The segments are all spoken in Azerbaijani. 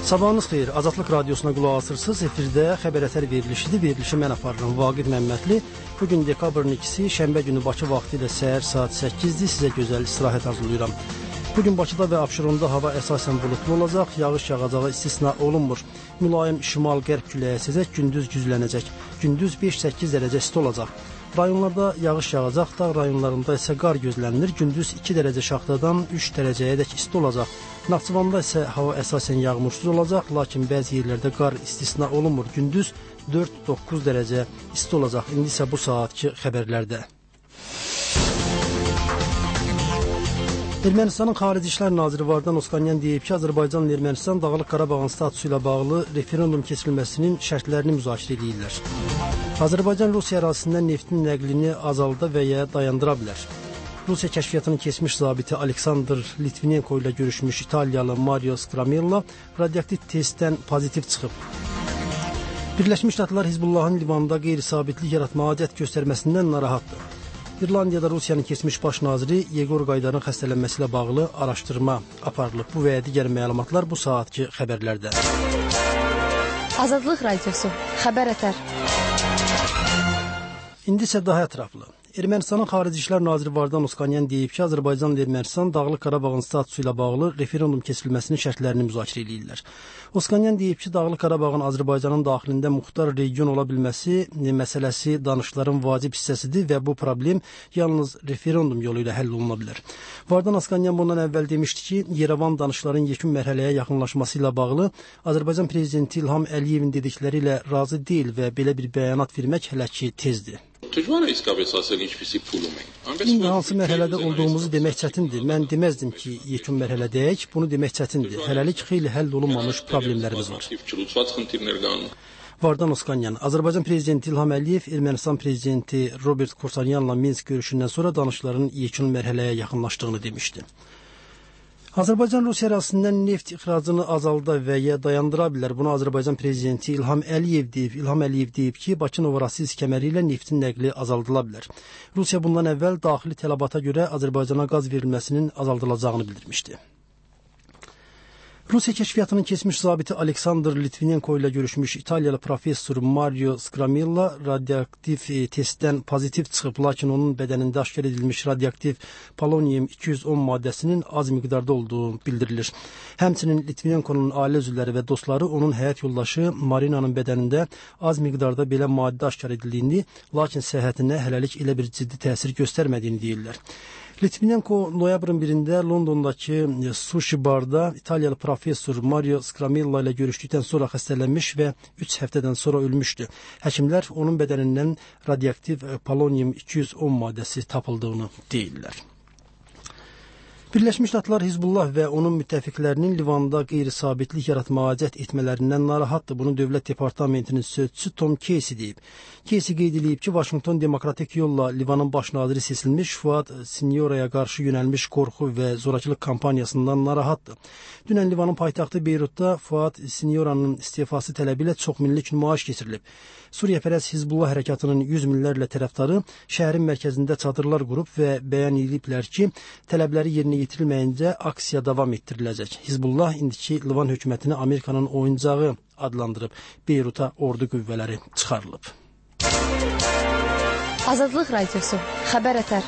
Sabahınız xeyir. Azadlıq Radiosuna qulaq asırsınız. Efirdə xəbər əsər verilişidir. Verilişi mən aparıram. Vaqif Məmmədli. Bugün dekabrın 2-si, şənbə günü Bakı vaxtı ilə səhər saat 8-dir. Sizə gözəl istirahət arzulayıram. Bugün Bakıda və Abşeronda hava əsasən bulutlu olacaq. Yağış yağacağı istisna olunmur. Mülayim şimal-qərb küləyi əsəcək. Gündüz güclənəcək. Gündüz 5-8 dərəcə isti olacaq. Rayonlarda yağış yağacaq, dağ rayonlarında isə qar gözlənilir. Gündüz 2 dərəcə şaxtadan 3 dərəcəyədək isti olacaq. Naxçıvanda isə hava əsasən yağmursuz olacaq, lakin bəzi yerlərdə qar istisna olunmur. Gündüz 4-9 dərəcə isti olacaq. İndi isə bu saatki xəbərlərdə. Ermənistanın Xarici İşlər Naziri Vardan Oskanyan deyib ki, Azərbaycanla Ermənistan Dağlıq Qarabağın statusu ilə bağlı referendum keçirilməsinin şərtlərini müzakirə edirlər. Azərbaycan Rusiya ərazisindən neftin nəqlini azalda və ya dayandıra bilər. Rusiya kəşfiyyatının keçmiş zabiti Aleksandr Litvinenko ilə görüşmüş İtaliyalı Mario Scramella radioaktiv testdən pozitiv çıxıb. Birləşmiş Ştatlar Hizbullahın Livanda qeyri-sabitlik yaratmağa cəhd göstərməsindən narahatdır. İrlandiyada Rusiyanın keçmiş baş naziri Yegor Qaydarın xəstələnməsi ilə bağlı araşdırma aparılıb. Bu və digər məlumatlar bu saatki xəbərlərdə. Azadlıq Radiosu, xəbər ətər. İndi isə daha ətraflı. Ermənistanın Xarici İşlər Naziri Vardan Oskanyan deyib ki, Azərbaycanla Ermənistan Dağlıq Qarabağın statusu ilə bağlı referendum keçirilməsinin şərtlərini müzakirə edirlər. Oskanyan deyib ki, Dağlıq Qarabağın Azərbaycanın daxilində muxtar region ola bilməsi məsələsi danışıqların vacib hissəsidir və bu problem yalnız referendum yolu ilə həll oluna bilər. Vardan Oskanyan bundan əvvəl demişdi ki, Yerevan danışıqların yekun mərhələyə yaxınlaşması ilə bağlı Azərbaycan Prezidenti İlham Əliyevin dedikləri ilə razı deyil və belə bir bəyanat vermək hələ ki tezdir. İndi hansı mərhələdə olduğumuzu demək çətindir. Mən deməzdim ki, yekun mərhələdəyik, bunu demək çətindir. Hələlik xeyli həll olunmamış problemlərimiz var. Vardan Oskanyan, Azərbaycan Prezidenti İlham Əliyev, Ermənistan Prezidenti Robert Koçaryanla Minsk görüşündən sonra danışıqların yekun mərhələyə yaxınlaşdığını demişdi. Azərbaycan Rusiya ərazisindən neft ixracını azalda və ya dayandıra bilər. Bunu Azərbaycan Prezidenti İlham Əliyev deyib. İlham Əliyev deyib ki, Bakı-Novorosisk kəməri ilə neftin nəqli azaldıla bilər. Rusiya bundan əvvəl daxili tələbata görə Azərbaycana qaz verilməsinin azaldılacağını bildirmişdi. Rusiya kəşfiyyatının keçmiş zabiti Aleksandr Litvinenko ilə görüşmüş İtaliyalı professor Mario Scramella radioaktiv testdən pozitiv çıxıb, lakin onun bədənində aşkar edilmiş radioaktiv polonium 210 maddəsinin az miqdarda olduğu bildirilir. Həmçinin Litvinenkonun ailə üzvləri və dostları onun həyat yoldaşı Marinanın bədənində az miqdarda belə maddə aşkar edildiyini, lakin səhhətinə hələlik elə bir ciddi təsir göstərmədiyini deyirlər. Litvinenko noyabrın 1-də Londondakı sushi barda İtaliyalı professor Mario Scramella ilə görüşdükdən sonra xəstələnmiş və 3 həftədən sonra ölmüşdü. Həkimlər onun bədənindən radioaktiv polonium 210 maddəsi tapıldığını deyirlər. Birləşmiş Ştatlar Hizbullah və onun müttəfiqlərinin Livanda qeyri-sabitlik yaratmağa cəhd etmələrindən narahatdır. Bunu Dövlət Departamentinin sözçüsü Tom Casey deyib. Casey qeyd edib ki, Vaşinqton demokratik yolla Livanın baş naziri seçilmiş Fuad Sinyoraya qarşı yönəlmiş qorxu və zorakılıq kampaniyasından narahatdır. Dünən Livanın paytaxtı Beyrutda Fuad Sinyoranın istifası tələbi ilə çoxmillik nümayiş keçirilib. Suriyapərəst Hizbullah hərəkatının 100 minlərlə tərəfdarı şəhərin mərkəzində çadırlar qurub və bəyan ediblər ki, tələbləri yerinə yetirilməyincə aksiya davam etdiriləcək. Hizbullah indiki Livan hökumətini Amerikanın oyuncağı adlandırıb. Beyruta ordu qüvvələri çıxarılıb. Azadlıq Radiosu, xəbər ətər.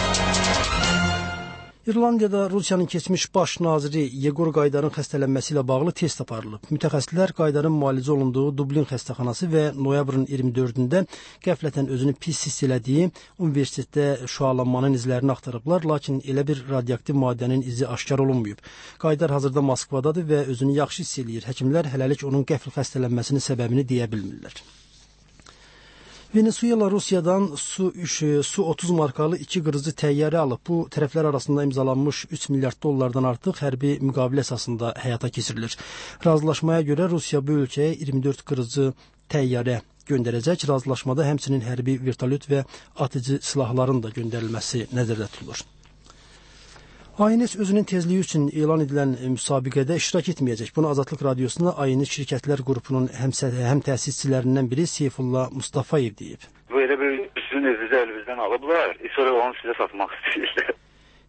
İrlandiyada Rusiyanın keçmiş baş naziri Yegor Qaydarın xəstələnməsi ilə bağlı test aparılıb. Mütəxəssislər Qaydarın müalicə olunduğu Dublin xəstəxanası və noyabrın 24-də qəflətən özünü pis hiss elədiyi universitetdə şüalanmanın izlərini axtarıblar, lakin elə bir radioaktiv maddənin izi aşkar olunmayıb. Qaydar hazırda Moskvadadır və özünü yaxşı hiss eləyir. Həkimlər hələlik onun qəfl xəstələnməsinin səbəbini deyə bilmirlər. Venezuela Rusiyadan Su-30 markalı 2 qırıcı təyyarə alıb. Bu, tərəflər arasında imzalanmış 3 milyard dollardan artıq hərbi müqavilə əsasında həyata keçirilir. Razılaşmaya görə Rusiya bu ölkəyə 24 qırıcı təyyarə göndərəcək. Razılaşmada həmçinin hərbi vertolyot və atıcı silahların da göndərilməsi nəzərdə tutulur. ANS özünün tezliyi üçün elan edilən müsabiqədə iştirak etməyəcək. Bunu Azadlıq Radiosuna ANS şirkətlər qrupunun həm təsisçilərindən biri Seyfullah Mustafayev deyib. Bu elə bir sizin evinizə əlimizdən alıblar, sonra onu sizə satmaq istəyirlər.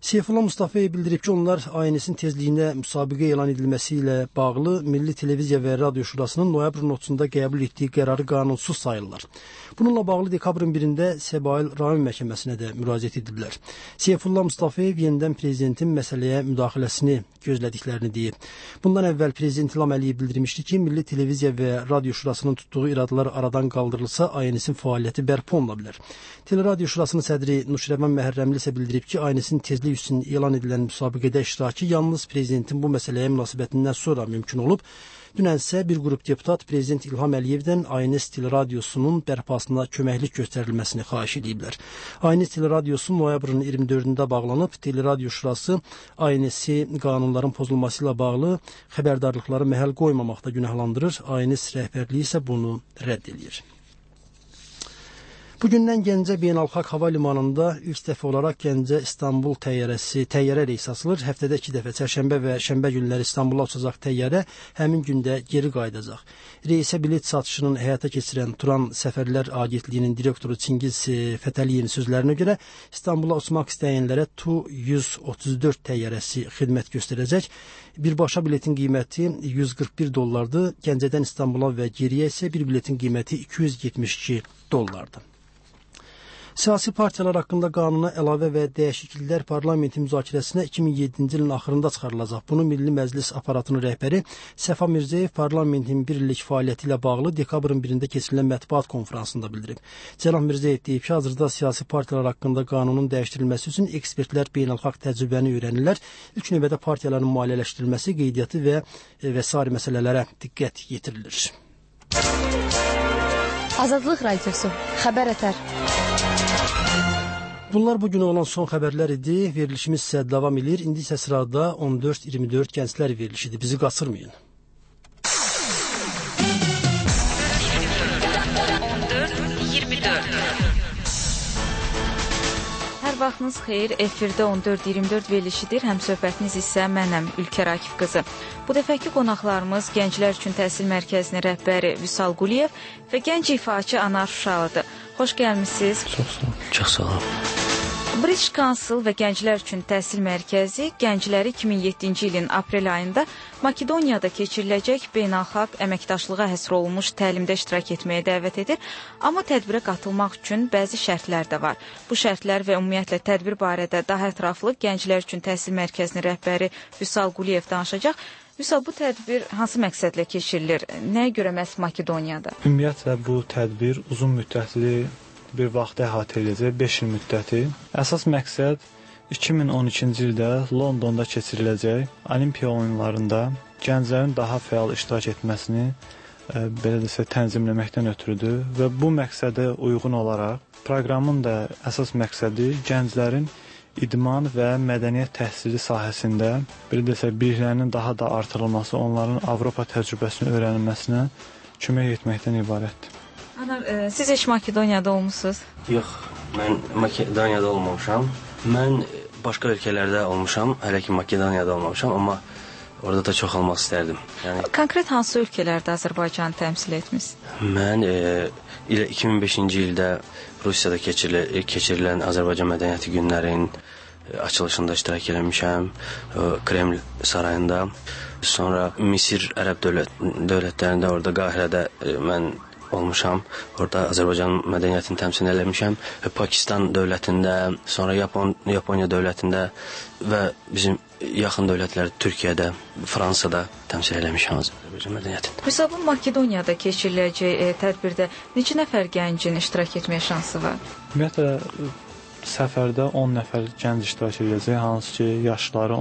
Seyfullah Mustafayev bildirib ki, onlar ANS-in tezliyində müsabiqə elan edilməsi ilə bağlı Milli Televiziya və Radio Şurasının noyabrın 30-da qəbul etdiyi qərarı qanunsuz sayırlar. Bununla bağlı dekabrın 1-də Səbail rayon məhkəməsinə də müraciət ediblər. Seyfullah Mustafayev yenidən prezidentin məsələyə müdaxiləsini gözlədiklərini deyib. Bundan əvvəl Prezident İlham Əliyev bildirmişdi ki, Milli Televiziya və Radio Şurasının tutduğu iradlar aradan qaldırılsa, ANS-in fəaliyyəti bərpa oluna bilər. Teleradio Şurasının sədri Nuşirəvan Məhərrəmli isə bildirib ki, ANS-in tezlik üçün elan edilən müsabiqədə iştirakı yalnız prezidentin bu məsələyə münasibətindən sonra mümkün olub. Dünənsə bir qrup deputat Prezident İlham Əliyevdən ANS Teleradiosunun bərpasına köməklik göstərilməsini xahiş ediblər. ANS Teleradiosu noyabrın 24-də bağlanıb. Teleradio Şurası ANS-i qanunların pozulması ilə bağlı xəbərdarlıqları məhəl qoymamaqda günahlandırır. ANS rəhbərliyi isə bunu rədd edir. Bugündən Gəncə Beynəlxalq Hava Limanında ilk dəfə olaraq Gəncə İstanbul təyyarə reysi açılır. Həftədə 2 dəfə çərşənbə və şənbə günləri İstanbula uçacaq təyyarə həmin gündə geri qayıdacaq. Reysə bilet satışının həyata keçirən Turan Səfərlər Agentliyinin direktoru Çingiz Fətəliyevin sözlərinə görə İstanbula uçmaq istəyənlərə Tu-134 təyyarəsi xidmət göstərəcək. Birbaşa biletin qiyməti $141, Gəncədən İstanbula və geriyə isə bir biletin qiyməti $272. Siyasi partiyalar haqqında qanuna əlavə və dəyişikliklər parlamentin müzakirəsinə 2007-ci ilin axırında çıxarılacaq. Bunu Milli Məclis aparatının rəhbəri Səfa Mirzəyev parlamentin bir illik fəaliyyəti ilə bağlı dekabrın 1-də keçirilən mətbuat konfransında bildirib. Cənab Mirzəyev deyib ki, hazırda siyasi partiyalar haqqında qanunun dəyişdirilməsi üçün ekspertlər beynəlxalq təcrübəni öyrənirlər. İlk növbədə partiyaların maliyyələşdirilməsi, qeydiyyatı və sair məsələlərə diqqət yetirilir. Azadlıq Radiosu, Xəbər Ətər. Bunlar bugün olan son xəbərlər idi. Verilişimiz isə davam edir. İndi isə sırada 14-24 gənclər verilişidir. Bizi qaçırmayın. 14-24 Hər vaxtınız xeyir, efirdə 14-24 verilişidir. Həmsöhbətiniz isə mənəm, Ülkər Akif qızı. Bu dəfəki qonaqlarımız Gənclər üçün Təhsil Mərkəzinin rəhbəri Vüsal Quliyev və gənc ifaçı Anar Şuşalıdır. Xoş gəlmişsiniz. Çox sağ olun. British Council və Gənclər üçün Təhsil Mərkəzi gəncləri 2007-ci ilin aprel ayında Makedoniyada keçiriləcək beynəlxalq əməkdaşlığa həsr olunmuş təlimdə iştirak etməyə dəvət edir. Amma tədbirə qatılmaq üçün bəzi şərtlər də var. Bu şərtlər və ümumiyyətlə tədbir barədə daha ətraflı Gənclər üçün Təhsil Mərkəzinin rəhbəri Vüsal Quliyev danışacaq. Vüsal, bu tədbir hansı məqsədlə keçirilir? Nəyə görə məhz Makedoniyada? Ümumiyyətlə bu tədbir uzun müddətli bir vaxt əhatə edəcək, 5 il müddəti. Əsas məqsəd 2012-ci ildə Londonda keçiriləcək Olimpiya oyunlarında gənclərin daha fəal iştirak etməsini belə desək tənzimləməkdən ötürüdür və bu məqsədə uyğun olaraq proqramın da əsas məqsədi gənclərin idman və mədəniyyət təhsili sahəsində belə desək biliklərinin daha da artırılması, onların Avropa təcrübəsini öyrənilməsinə kömək etməkdən ibarətdir. Anar, siz heç Makedoniyada olmusunuz? Yox, mən Makedoniyada olmamışam. Mən başqa ölkələrdə olmuşam, hələ ki Makedoniyada olmamışam, amma orada da çox olmaq istərdim. Yəni konkret hansı ölkələrdə Azərbaycanı təmsil etmisiniz? Mən 2005-ci ildə Rusiyada keçirilən Azərbaycan Mədəniyyəti günlərinin açılışında iştirak eləmişəm, Kreml sarayında. Sonra Misir Ərəb dövlətlərində, orada Qahirədə mən olmuşam. Orada Azərbaycan mədəniyyətini təmsil eləmişəm. Pakistan dövlətində, sonra Yaponiya dövlətində və bizim yaxın dövlətlər Türkiyədə, Fransada təmsil eləmişəm Azərbaycan mədəniyyətini. Hesabın Makedoniyada keçiriləcək tədbirdə neçə nəfər gəncin iştirak etməyə şansı var? Ümumiyyətlə səfərdə 10 nəfər gənc iştirak edəcək, hansı ki yaşları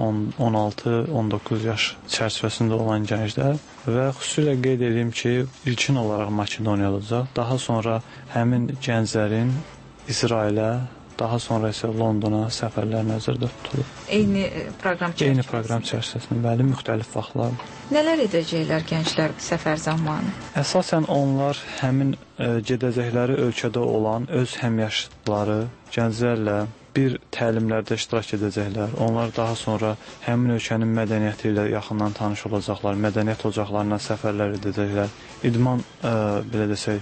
16-19 yaş çərçivəsində olan gənclər və xüsusilə qeyd edeyim ki, ilkin olaraq Makedoniyada olacaq. Daha sonra həmin gənclərin İsrailə, daha sonra isə Londona səfərlər nəzərdə tutulub. Eyni proqram çərçivəsində? Eyni proqram çərçivəsində, bəli, müxtəlif vaxtlar. Nələr edəcəklər gənclər səfər zamanı? Əsasən onlar həmin gedəcəkləri ölkədə olan öz həmyaşıdları gənclərlə bir təlimlərdə iştirak edəcəklər. Onlar daha sonra həmin ölkənin mədəniyyəti ilə yaxından tanış olacaqlar, mədəniyyət ocaqlarına səfərlər edəcəklər. İdman, belə desək,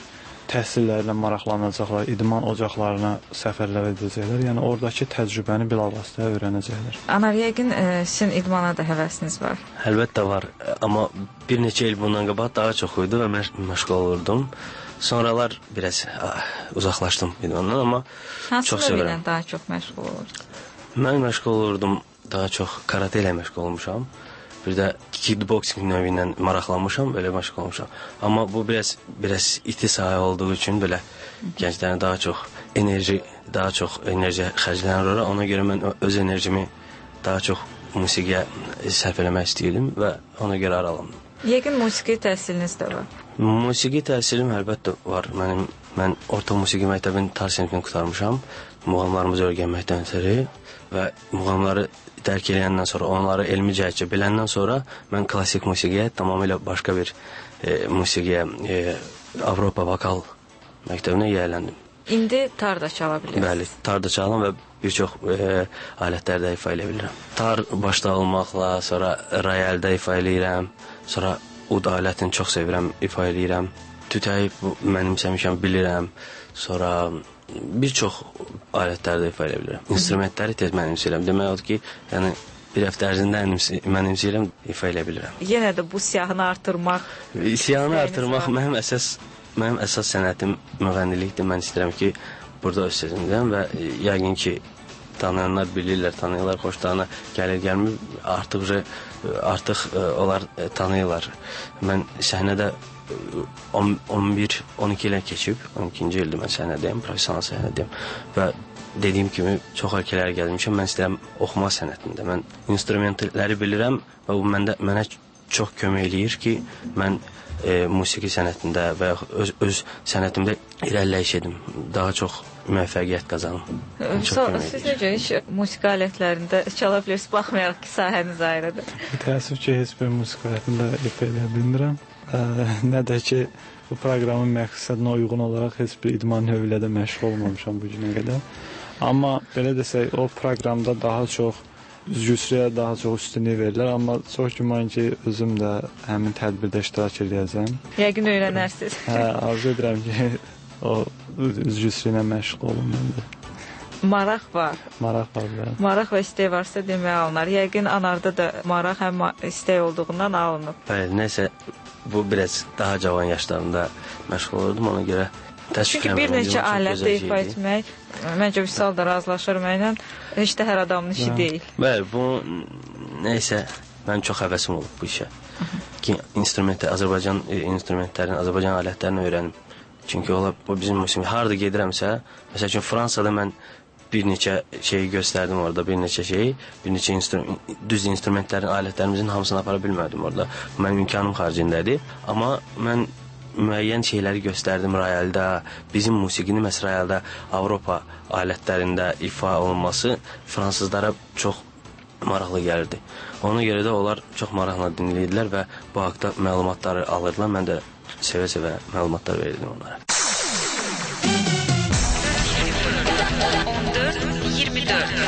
təhsillərlə maraqlanacaqlar, idman ocaqlarına səfərlər edəcəklər. Yəni oradakı təcrübəni bilavasitə öyrənəcəklər. Anar, yəqin sizin idmana da həvəsiniz var. Əlbəttə var, amma bir neçə il bundan qabaq daha çox idi və məşğul olurdum. Sonralar biraz uzaqlaşdım idmandan, amma çox sevirəm. Hansı daha çox məşğul olurdunuz? Mən məşğul olurdum, daha çox karate ilə məşğul olmuşam. Bir də kickboxing növü ilə maraqlanmışam, belə məşğul olmuşam. Amma bu biraz iti sahə olduğu üçün belə gənclərin daha çox enerji xərclənir ora. Ona görə mən öz enerjimi daha çox musiqiyə sərf eləmək istəyirdim və ona görə aralandım. Yəqin musiqi təhsiliniz də var. Musiqi təhsilim əlbəttə var. Mən orta musiqi məktəbinin tar sinifini qurtarmışam. Muğamlarımızı öyrənməkdən ötürü və muğamları dərk eləyəndən sonra, onları elmi cəhətcə biləndən sonra mən klassik musiqiyə, tamamilə başqa bir musiqiyə, Avropa vokal məktəbinə yiyələndim. İndi tar da çala bilirsiniz. Bəli, tar da çalam və bir çox alətlərdə ifa edə bilirəm. Tar başda olmaqla, sonra rayalda ifa eləyirəm, sonra ud alətini çox sevirəm, ifa eləyirəm. Tütəyi mənimsəmişəm, bilirəm, sonra bir çox alətlərdə ifa edə bilirəm. İnstrumentləri tez mənimsəyirəm. Demək odur ki, yəni bir həftə ərzində mənimsəyirəm, ifa edə bilirəm. Yenə də bu siyahını artırmaq. Siyahını artırmaq mənim əsas sənətim müğənnilikdir. Mən istəyirəm ki, burada öz sözümdəyəm və yəqin ki, tanıyanlar bilirlər, tanıyırlar, xoşlarına gəlmir. Artıq onlar tanıyırlar. Mən səhnədə 11-12 ilə keçib, 12-ci ildir mən səhnədəyim, professional səhnədəyim və dediyim kimi çox ölkələrə gəlmişəm. Mən istəyirəm oxuma sənətində. Mən instrumentləri bilirəm və bu mənə çox kömək eləyir ki, mən musiqi sənətində və öz sənətimdə irəliləyiş edim. Daha çox müvəffəqiyyət qazanım. Siz necə heç musiqi alətlərində çala bilirsiniz, baxmayaraq ki, sahəniz ayrıdır? Təəssüf ki, heç bir musiqi alətində ifa edə bilmirəm. Nə də ki, bu proqramın məqsədinə uyğun olaraq heç bir idman növü ilə də məşğul olmamışam bu günə qədər. Amma belə desək, o proqramda daha çox üzgüçülüyə daha çox üstünlük verirlər, amma çox güman ki, özüm də həmin tədbirdə iştirak edəcəm. Yəqin öyrənərsiniz. Arzu edirəm ki, o üzgüçülüklə məşğul olum. Maraq var. Maraq var, bəli. Maraq və istək varsa demək alınır. Yəqin Anarda da maraq həm istək olduğundan alınıb. Bəli, nəsə bu biraz daha cavan yaşlarında məşğul olurdum, ona görə təşvik çünki bir neçə alətdə ifa etmək, məncə Vüsal da razılaşır mənlə, heç də hər adamın işi deyil. Bəli, bu nəysə, mənim çox həvəsim olub bu işə. Ki, Azərbaycan instrumentlərini, Azərbaycan alətlərini öyrənim. Çünki bu bizim musiqi. Harada gedirəmsə, məsəl üçün Fransada mən bir neçə şeyi göstərdim orada, bir neçə düz instrumentlərin, alətlərimizin hamısını apara bilmədim orada. Mənim imkanım xaricindədir. Amma mən müəyyən şeyləri göstərdim rayalda. Bizim musiqini məsəl rayalda Avropa alətlərində ifa olunması fransızlara çox maraqlı gəlirdi. Ona görə də onlar çox maraqla dinləyirdilər və bu haqda məlumatları alırdılar. Mən də sevə-sevə məlumatlar verirdim onlara. 14-24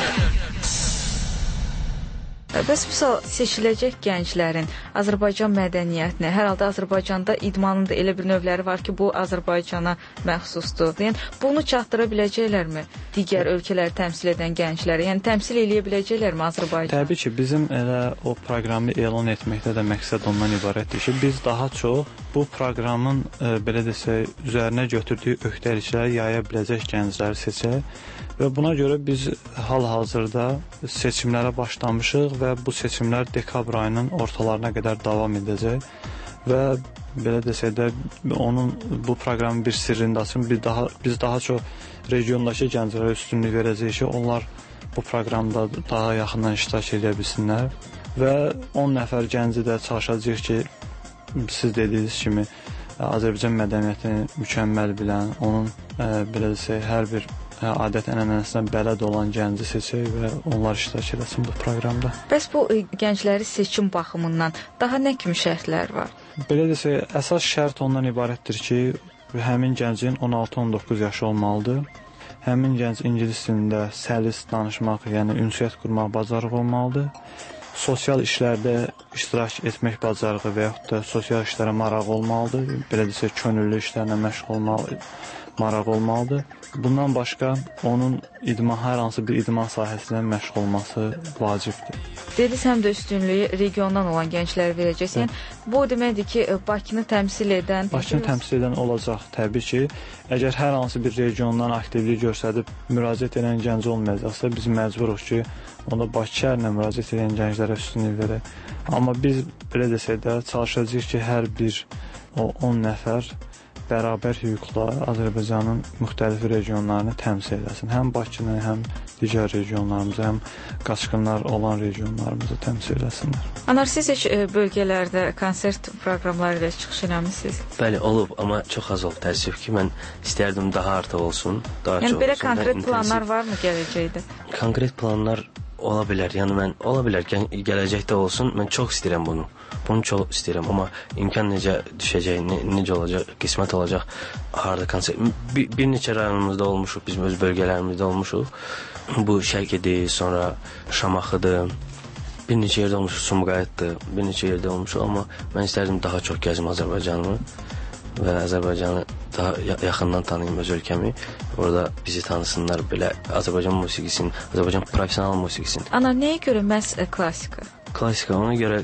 Bəs Vüsal, seçiləcək gənclərin Azərbaycan mədəniyyətini, hər halda Azərbaycanda idmanın da elə bir növləri var ki, bu Azərbaycana məxsusdur. Yəni, bunu çatdıra biləcəklərmi digər ölkələri təmsil edən gəncləri? Yəni, təmsil eləyə biləcəklərmi Azərbaycan? Təbii ki, bizim elə o proqramı elan etməkdə də məqsəd ondan ibarətdir ki, biz daha çox bu proqramın, belə desək, üzərinə götürdüyü öhdəlikləri yaya biləcək gəncləri seçək. Və buna görə biz hal-hazırda seçimlərə başlamışıq və bu seçimlər dekabr ayının ortalarına qədər davam edəcək və belə desək də bu proqramın bir sirrini də açım, biz daha çox regiondakı gənclərə üstünlük verəcəyik ki, onlar bu proqramda daha yaxından iştirak edə bilsinlər və 10 nəfər gənci də çalışacağıq ki, siz dediyiniz kimi Azərbaycan mədəniyyətini mükəmməl bilən, onun belə desək, hər bir adət-ənənəsinə bələd olan gənci seçək və onlar iştirak eləsin bu proqramda. Bəs bu gəncləri seçim baxımından daha nə kimi şərtlər var? Belə desək, əsas şərt ondan ibarətdir ki, həmin gəncin 16-19 yaşı olmalıdır. Həmin gənc ingilis dilində səlis danışmaq, yəni ünsiyyət qurmaq bacarığı olmalıdır sosial işlərdə iştirak etmək bacarığı və yaxud da sosial işlərə maraq olmalıdır. Belə desək, könüllü işlərlə məşğul olmalı, maraq olmalıdır. Bundan başqa onun hər hansı bir idman sahəsindən məşğul olması vacibdir. Dediniz, həm də üstünlüyü regiondan olan gənclərə verəcəksən. Bu deməkdir ki, Bakını təmsil edən... Bakını təmsil edən olacaq, təbii ki. Əgər hər hansı bir regiondan aktivlik göstərib müraciət edən gənc olmayacaqsa, biz məcburuq ki, onda Bakı şəhərinə müraciət edən gənclərə üstünlük verək. Amma biz, belə desək də, çalışacağıq ki, hər bir 10 nəfər bərabər hüquqla Azərbaycanın müxtəlif regionlarını təmsil edəsin. Həm Bakını, həm digər regionlarımızı, həm qaçqınlar olan regionlarımızı təmsil edəsinlər. Anar, siz heç bölgələrdə konsert proqramları ilə çıxış eləmisiniz? Bəli, olub, amma çox az olub. Təəssüf ki, mən istərdim daha artıq olsun, daha çox olsun. Yəni, belə konkret planlar varmı gələcəkdə? Konkret planlar ola bilər. Yəni, ola bilər gələcəkdə olsun. Mən çox istəyirəm bunu. Bunu çox istəyirəm, amma imkan necə düşəcək, necə olacaq, qismət olacaq, harada konsert. Bir neçə rayonumuzda olmuşuq, biz öz bölgələrimizdə olmuşuq. Bu Şərqidir, sonra Şamaxıdır, bir neçə yerdə olmuşuq, Sumqayıtdır, bir neçə yerdə olmuşuq, amma mən istərdim daha çox gəzim Azərbaycanımı və Azərbaycanı daha yaxından tanıyım, öz ölkəmi. Orada bizi tanısınlar, belə Azərbaycan musiqisini, Azərbaycan professional musiqisini. Anar, nəyə görə məhz klassika? Klassika, ona görə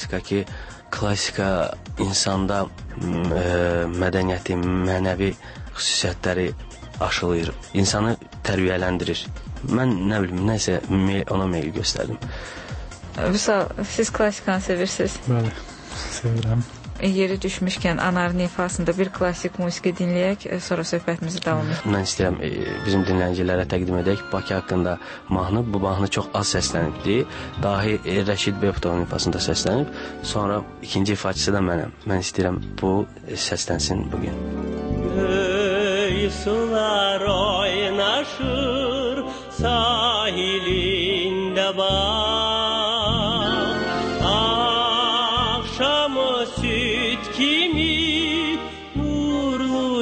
klassika insanda mədəniyyəti, mənəvi xüsusiyyətləri aşılayır, insanı tərbiyələndirir. Mən nə bilim, nəsə ona meyil göstərdim. Vüsal, siz klassikanı sevirsiniz? Bəli, sevirəm. Yeri düşmüşkən Anarın ifasında bir klassik musiqi dinləyək, sonra söhbətimizi davam edək. Mən istəyirəm bizim dinləyicilərə təqdim edək Bakı haqqında mahnı. Bu mahnı çox az səslənibdir. Dahi Rəşid Beybutovun ifasında səslənib. Sonra ikinci ifaçısı da mənəm. Mən istəyirəm bu səslənsin bugün. Göy sular oynaşır sahilində bak. Süt kimi nurlu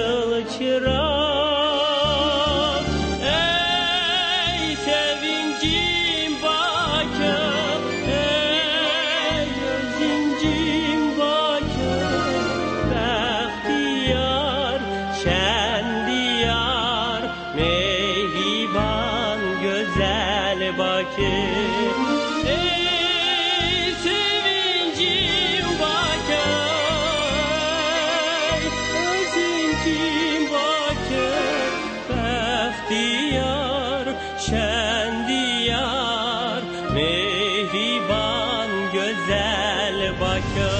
çılçırak. Ey sevincim Bakı, ey özüncim Bakı, bəxtiyar, şəndiyar, mehriban, gözəl Bakı. Şəndiyar, mehriban, gözəl Bakı.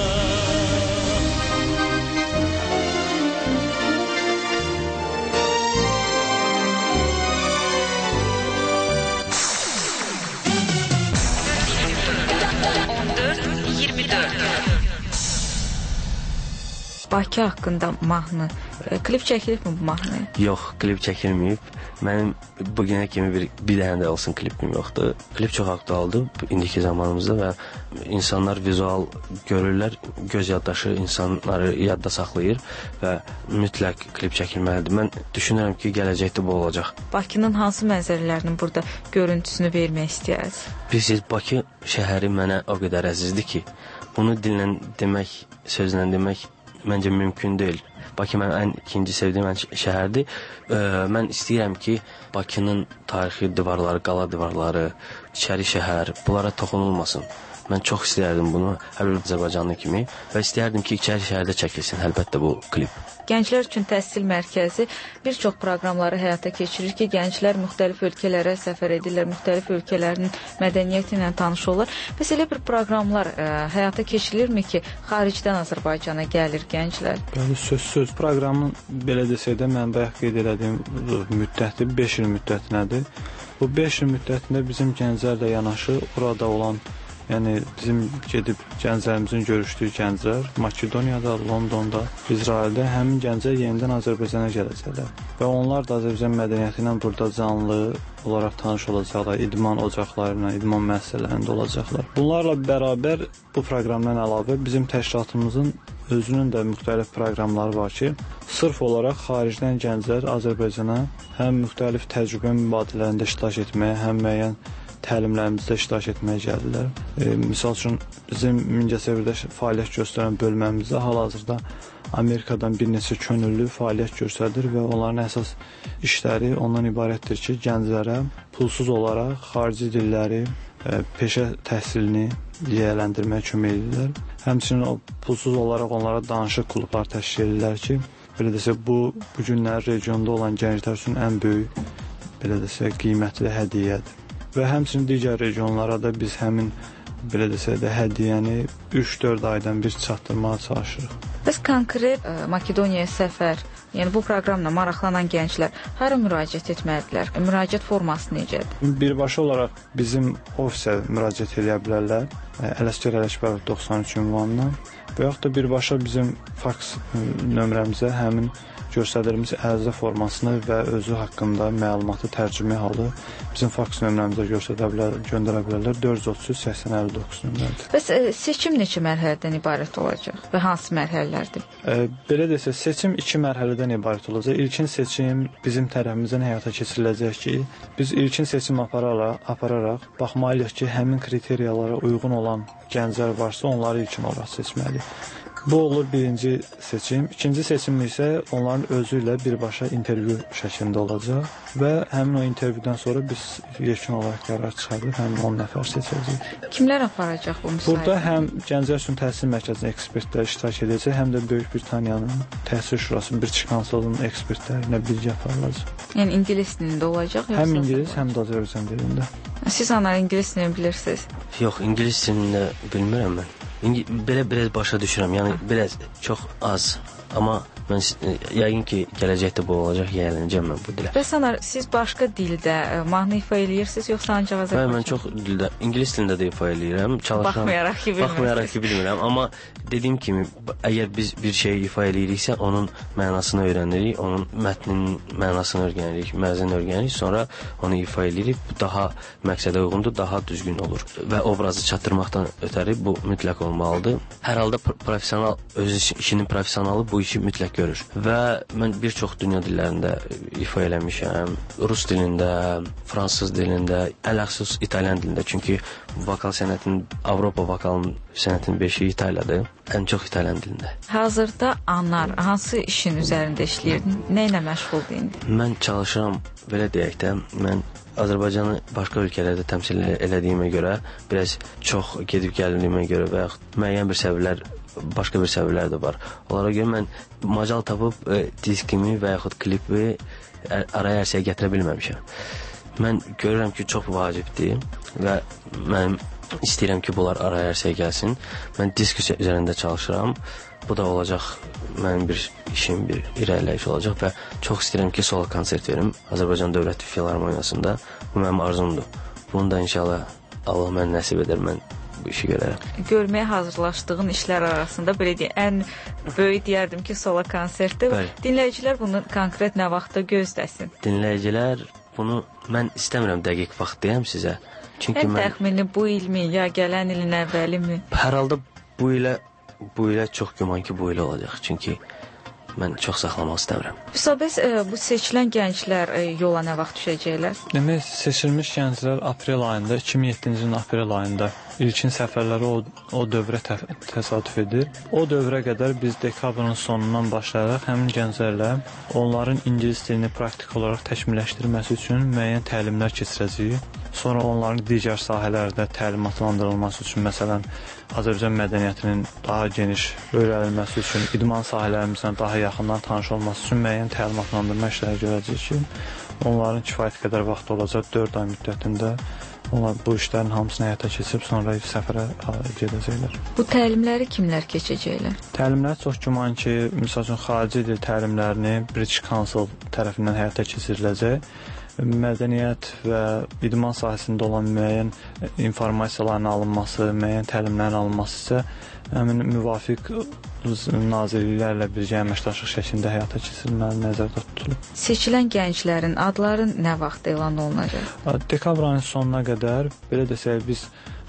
Bakı haqqında mahnı. Klip çəkilib mi bu mahnıya? Yox, klip çəkilməyib. Mənim bugünə kimi bir dənə də olsun klipim yoxdur. Klip çox aktualdır indiki zamanımızda və insanlar vizual görürlər, göz yaddaşı insanları yadda saxlayır və mütləq klip çəkilməlidir. Mən düşünürəm ki, gələcəkdə bu olacaq. Bakının hansı mənzərələrinin burada görüntüsünü vermək istəyirsiniz? Bilirsiniz, Bakı şəhəri mənə o qədər əzizdir ki, bunu dillə demək, sözlə demək məncə mümkün deyil. Bakı mənim ən ikinci sevdiyim şəhərdir. Mən istəyirəm ki, Bakının tarixi divarları, qala divarları, içəri şəhər, bunlara toxunulmasın. Mən çox istəyərdim bunu, hər bir Azərbaycanlı kimi və istəyərdim ki, içəri şəhərdə çəkilsin əlbəttə bu klip. Gənclər üçün təhsil mərkəzi bir çox proqramları həyata keçirir ki, gənclər müxtəlif ölkələrə səfər edirlər, müxtəlif ölkələrin mədəniyyəti ilə tanış olurlar. Bəs elə bir proqramlar həyata keçirilirmi ki, xaricdən Azərbaycana gəlir gənclər? Bəli, söz proqramın belə desək də mən bayaq qeyd elədiyim müddəti 5 il müddətinədir. Bu 5 il müddətində bizim gənclərlə yanaşı orada olan, yəni bizim gedib gənclərimizin görüşdüyü gənclər Makedoniyada, Londonda, İsraildə həmin gənclər yenidən Azərbaycana gələcəklər. Və onlar da Azərbaycan mədəniyyəti ilə burada canlı olaraq tanış olacaqlar, idman ocaqlarına, idman müəssisələrində olacaqlar. Bunlarla bərabər bu proqramdan əlavə bizim təşkilatımızın özünün də müxtəlif proqramları var ki, sırf olaraq xaricdən gənclər Azərbaycana həm müxtəlif təcrübə mübadilələrində iştirak etməyə, həm müəyyən təlimlərimizdə iştirak etməyə gəldilər. Misal üçün bizim Mingəçevirdə fəaliyyət göstərən bölməmizdə hal-hazırda Amerikadan bir neçə könüllü fəaliyyət göstərir və onların əsas işləri ondan ibarətdir ki, gənclərə pulsuz olaraq xarici dilləri, peşə təhsilini yiyələndirməyə kömək edirlər. Həmçinin o pulsuz olaraq onlara danışıq klublar təşkil edirlər ki, belə desək, bu günlər regionda olan gənclər üçün ən böyük, belə desək, qiymətli hədiyyədir. Və həmçinin digər regionlara da biz həmin, belə desək də, hədiyyəni 3-4 aydan bir çatdırmağa çalışırıq. Bəs konkret Makedoniyaya səfər, yəni bu proqramla maraqlanan gənclər hara müraciət etməlidirlər? Müraciət forması necədir? Birbaşa olaraq bizim ofisə müraciət edə bilərlər. Ələsgər Ələkbərov 93 ünvanından və yaxud da birbaşa bizim faks nömrəmizə həmin göstərdiyimiz ərizə formasını və özü haqqında məlumatı tərcümə halı bizim faks nömrəmizə göndərə bilərlər. 433-8059 nömrədir. Bəs seçim neçə mərhələdən ibarət olacaq və hansı mərhələlərdir? Belə desək, seçim 2 mərhələdən ibarət olacaq. İlkin seçim bizim tərəfimizdən həyata keçiriləcək ki, biz ilkin seçim apararaq baxmalıyıq ki, həmin kriteriyalara uyğun olan gənclər varsa, onları ilkin olaraq seçməliyik. Bu olur birinci seçim. İkinci seçim isə onların özü ilə birbaşa intervyu şəklində olacaq və həmin o intervyudan sonra biz yekun olaraq qərar çıxardıb həmin 10 nəfər seçəcəyik. Kimlər aparacaq bu müsahibəyə? Burada həm Gənclər üçün Təhsil Mərkəzinin ekspertləri iştirak edəcək, həm də Böyük Britaniyanın Təhsil Şurasının British Council'ın ekspertlərinə birgə aparılacaq. Yəni ingilis dilində olacaq? Həm ingilis, həm də Azərbaycan dilində. Siz anar ingilis dilini bilirsiniz? Yox, ingilis dilini bilmirəm mən. Belə başa düşürəm, yəni biraz çox az. Amma mən yəqin ki, gələcəkdə bu olacaq, yiyələnəcəm mən bu dilə. Bəs anar, siz başqa dildə mahnı ifa eləyirsiniz, yoxsa ancaq Azərbaycan? Mən çox dildə, ingilis dilində də ifa eləyirəm, çalışıram. Baxmayaraq ki, bilmirəm. Amma dediyim kimi, əgər biz bir şeyi ifa eləyiriksə, onun mənasını öyrənirik, onun mətninin mənasını öyrənirik, məzəni öyrənirik, sonra onu ifa eləyirik. Bu daha məqsədə uyğundur, daha düzgün olur. Və obrazı çatdırmaqdan ötəri bu mütləq olmalıdır. Hər halda professional, öz işinin professionalı bu işi mütləq görür. Və mən bir çox dünya dillərində ifa eləmişəm. Rus dilində, fransız dilində, ələxsus İtalyan dilində. Çünki vokal sənətinin, Avropa vokal sənətinin beşiyi İtaliyadır. Ən çox İtalyan dilində. Hazırda Anar hansı işin üzərində işləyir? Nə ilə məşğuldur indi? Mən çalışıram, belə deyək də, mən Azərbaycanı başqa ölkələrdə təmsil elədiyimə görə, biraz çox gedib gəldiyimə görə və yaxud müəyyən bir səviyyələr, başqa bir səviyyələr də var. Onlara görə mən macal tapıb diskimi və yaxud klipi araya ərsəyə gətirə bilməmişəm. Mən görürəm ki, çox vacibdir və mən istəyirəm ki, bunlar araya ərsəyə gəlsin. Mən disk üzərində çalışıram. Bu da olacaq mənim bir işim, bir irəliləyiş olacaq və çox istəyirəm ki, solo konsert verim Azərbaycan Dövlət Filarmoniyasında. Bu mənim arzumdur. Bunu da inşallah Allah mənə nəsib edər, mən bu işi görərəm. Görməyə hazırlaşdığın işlər arasında belə deyək, ən böyük deyərdim ki, solo konsertdir. Dinləyicilər bunu konkret nə vaxtda gözləsin? Dinləyicilər bunu mən istəmirəm dəqiq vaxt deyəm sizə. Çünki mən təxmini bu ilmi, ya gələn ilin əvvəlimi? Hər halda bu ilə çox güman ki, bu ilə olacaq. Çünki mən çox saxlamaq istəmirəm. Bəs bu seçilən gənclər yola nə vaxt düşəcəklər? Demək, seçilmiş gənclər aprel ayında, 2007-ci ilin aprel ayında ilkin səfərləri o dövrə təsadüf edir. O dövrə qədər biz dekabrın sonundan başlayaraq həmin gənclərlə onların ingilis dilini praktik olaraq təkmilləşdirməsi üçün müəyyən təlimlər keçirəcəyik. Sonra onların digər sahələrdə təlimatlandırılması üçün, məsələn, Azərbaycan mədəniyyətinin daha geniş öyrənilməsi üçün, idman sahələrimizlə daha yaxından tanış olması üçün müəyyən təlimatlandırma işləri görəcəyik ki, onların kifayət qədər vaxt olacaq 4 ay müddətində. Onlar bu işlərin hamısını həyata keçirib sonra səfərə gedəcəklər. Bu təlimləri kimlər keçəcəklər? Təlimlər çox güman ki, misal üçün xarici dil təlimlərini British Council tərəfindən həyata keçiriləcək. Mədəniyyət və idman sahəsində olan müəyyən informasiyaların alınması, müəyyən təlimlərin alınması isə həmin müvafiq nazirliklərlə birgə əməkdaşlıq şəklində həyata keçirilməli nəzərdə tutulub. Seçilən gənclərin adları nə vaxt elan olunacaq? Dekabr ayının sonuna qədər, belə desək, biz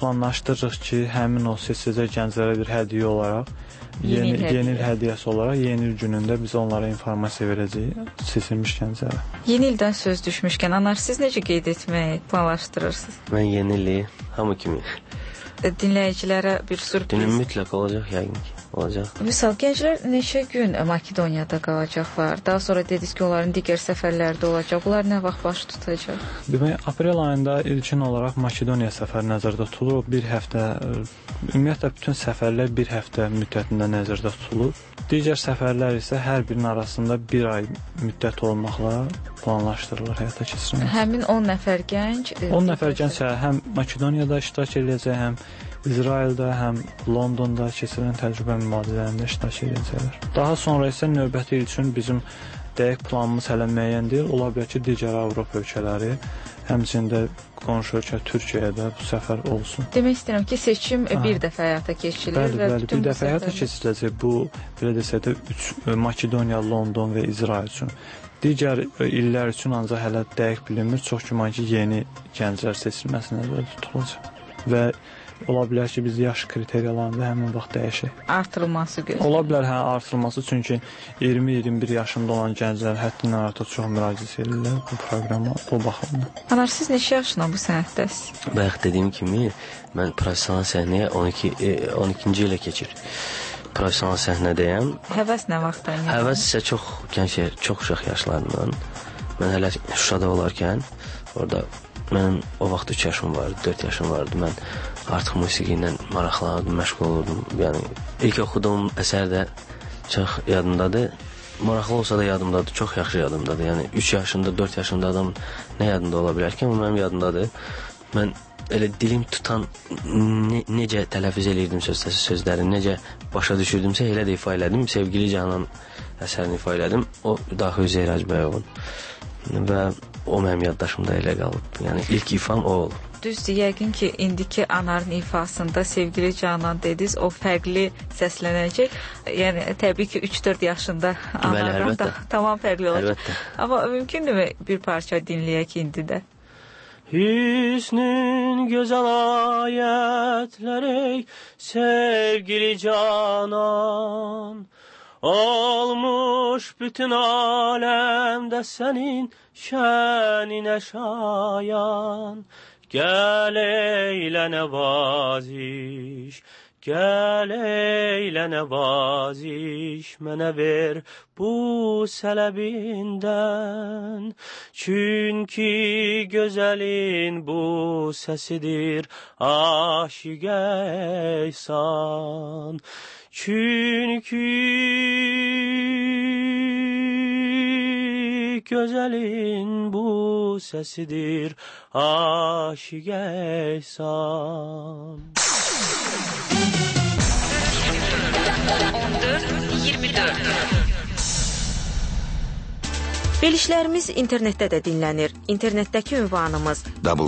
planlaşdırırıq ki, həmin o seçiləcək gənclərə bir hədiyyə olaraq, yeni il hədiyyəsi olaraq yeni il günündə biz onlara informasiya verəcəyik seçilmiş gənclərə. Yeni ildən söz düşmüşkən, Anar, siz necə qeyd etməyi planlaşdırırsınız? Mən yeni ili hamı kimi Dinləyicilərə bir sürpriz. Günün mütləq olacaq, yəqin ki, olacaq. Misal, gənclər neçə gün Makedoniyada qalacaqlar? Daha sonra dediniz ki, onların digər səfərləri də olacaq. Bunlar nə vaxt baş tutacaq? Demək, aprel ayında ilkin olaraq Makedoniya səfəri nəzərdə tutulur. O bir həftə, ümumiyyətlə bütün səfərlər bir həftə müddətində nəzərdə tutulur. Digər səfərlər isə hər birinin arasında bir ay müddət olmaqla planlaşdırılır, həyata keçirilmir. Həmin 10 nəfər gənc... 10 nəfər gənc həm Makedoniyada iştirak edəcək, həm İsraildə, həm Londonda keçirilən təcrübə mübadilələrində iştirak edəcəklər. Daha sonra isə növbəti il üçün bizim dəqiq planımız hələ müəyyən deyil. Ola bilər ki, digər Avropa ölkələri, həmçində qonşu ölkə Türkiyədə bu səfər olsun. Demək istəyirəm ki, seçim bir dəfə həyata keçirilir və bütün bir dəfə həyata keçiriləcək. Bu, belə desək də, Makedoniya, London və İsrail üçün. Digər illər üçün ancaq hələ dəqiq bilinmir. Çox güman ki, yeni gənclər seçilməsi nəzərdə tutulacaq. Və ola bilər ki, biz yaş kriteriyalarında həmin vaxt dəyişək. Artırılması görə. Ola bilər, artırılması, çünki 20-21 yaşında olan gənclər həddindən artıq çox müraciət edirlər bu proqrama, o baxımdan. Anar, siz neçə yaşında bu sənətdəsiz? Bayaq dediyim kimi, mən professional səhnəyə 12-ci ilə keçir. Professional səhnədəyəm. Həvəs nə vaxtdan? Həvəs isə çox uşaq yaşlarından. Mən hələ Şuşada olarkən, orada mənim o vaxt 3 yaşım vardı, 4 yaşım vardı. Mən artıq musiqi ilə maraqlanırdım, məşğul olurdum. Yəni, ilk oxuduğum əsər də çox yadımdadır. Maraqlı olsa da yadımdadır, çox yaxşı yadımdadır. Yəni, 3 yaşında, 4 yaşında adam nə yadında ola bilər ki, mənim yadımdadır. Mən elə dilim tutan, necə tələffüz edirdim sözləri, necə başa düşürdümsə, elə də ifa elədim. Sevgili Canan əsərini ifa elədim. O, Daxil Üzeyir Hacbəyovun. Və o mənim yaddaşımda elə qalıb. Yəni, ilk ifam o olub. Düzdür, yəqin ki, indiki Anarın ifasında sevgili Canan dediniz, o fərqli səslənəcək. Yəni, təbii ki, 3-4 yaşında Anardan da tamam fərqli olacaq. Əlbəttə. Amma mümkündürmü bir parça dinləyək indi də? Hüsnün gözəl ayətləri sevgili Canan, olmuş bütün aləmdə sənin şəninə şayan. Gəl eylə nəvaziş, gəl eylə nəvaziş, mənə ver bu sələbindən. Çünki gözəlin bu səsidir, aşiq eysan. Çünki gözəlin bu səsidir, aşiq eysan. 14-24 Verilişlərimiz internetdə də dinlənir. İnternetdəki ünvanımız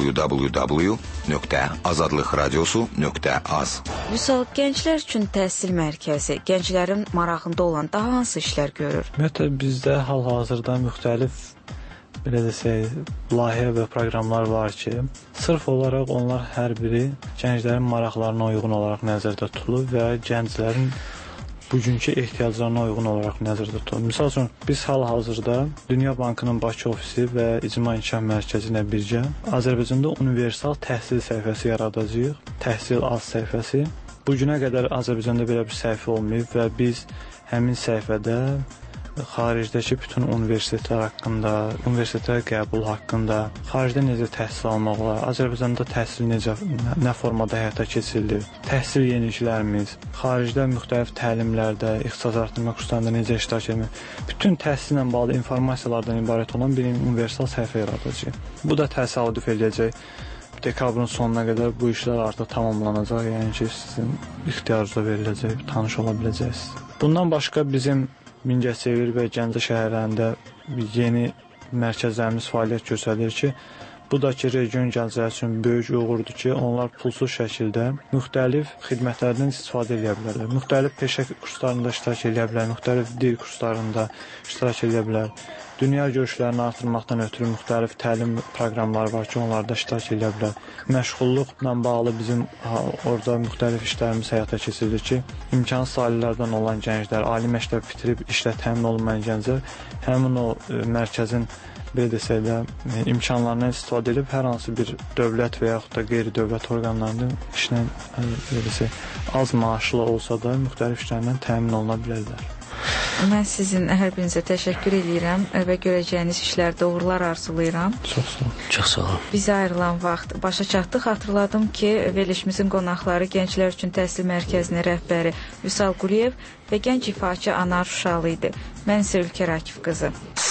www.azadlıqradiosu.az. Vüsal, gənclər üçün təhsil mərkəzi, gənclərin marağında olan daha hansı işlər görür? Ümumiyyətlə, bizdə hal-hazırda müxtəlif, belə desək, layihə və proqramlar var ki, sırf olaraq onlar hər biri gənclərin maraqlarına uyğun olaraq nəzərdə tutulur və gənclərin bugünkü ehtiyaclarına uyğun olaraq nəzərdə tutulur. Misal üçün, biz hal-hazırda Dünya Bankının Bakı ofisi və İcma İnkişaf Mərkəzi ilə birgə Azərbaycanda universal təhsil səhifəsi yaradacağıq. Təhsil az səhifəsi. Bugünə qədər Azərbaycanda belə bir səhifə olmayıb və biz həmin səhifədə xaricdəki bütün universitetlər haqqında, universitetlər qəbul haqqında, xaricdə necə təhsil almaq olar, Azərbaycanda təhsil necə, nə formada həyata keçirilir, təhsil yeniliklərimiz, xaricdə müxtəlif təlimlərdə, ixtisas artırma kurslarında necə iştirak etmək, bütün təhsillə bağlı informasiyalardan ibarət olan bir universal səhifə yaradacaq. Bu da təsadüf edəcək. Dekabrın sonuna qədər bu işlər artıq tamamlanacaq, yəni ki, sizin ixtiyarınıza veriləcək, tanış ola biləcəksiniz. Bundan başqa bizim Mingəçevir və Gəncə şəhərlərində yeni mərkəzlərimiz fəaliyyət göstərir ki, Bu da ki, region gəncləri üçün böyük uğurdur ki, onlar pulsuz şəkildə müxtəlif xidmətlərdən istifadə edə bilərlər. Müxtəlif peşə kurslarında iştirak edə bilər, müxtəlif dil kurslarında iştirak edə bilər. Dünya görüşlərini artırmaqdan ötürü müxtəlif təlim proqramları var ki, onlarda iştirak edə bilər. Məşğulluqla bağlı bizim orada müxtəlif işlərimiz həyata keçirilir ki, imkansız ailələrdən olan gənclər, ali məktəb bitirib işlə təmin olunmayan gənclər həmin o mərkəzin belə desək də, imkanlarından istifadə edib hər hansı bir dövlət və yaxud da qeyri-dövlət orqanlarının işlə az maaşlı olsa da müxtəlif işlərlə təmin oluna bilərlər. Mən sizin hər birinizə təşəkkür edirəm və görəcəyiniz işlərdə uğurlar arzulayıram. Çox sağ olun. Çox sağ olun. Bizə ayrılan vaxt başa çatdı. Xatırladım ki, verilişimizin qonaqları Gənclər üçün Təhsil Mərkəzinin rəhbəri Vüsal Quliyev və gənc ifaçı Anar Şuşalı idi. Mən isə Ülkər Akif qızı.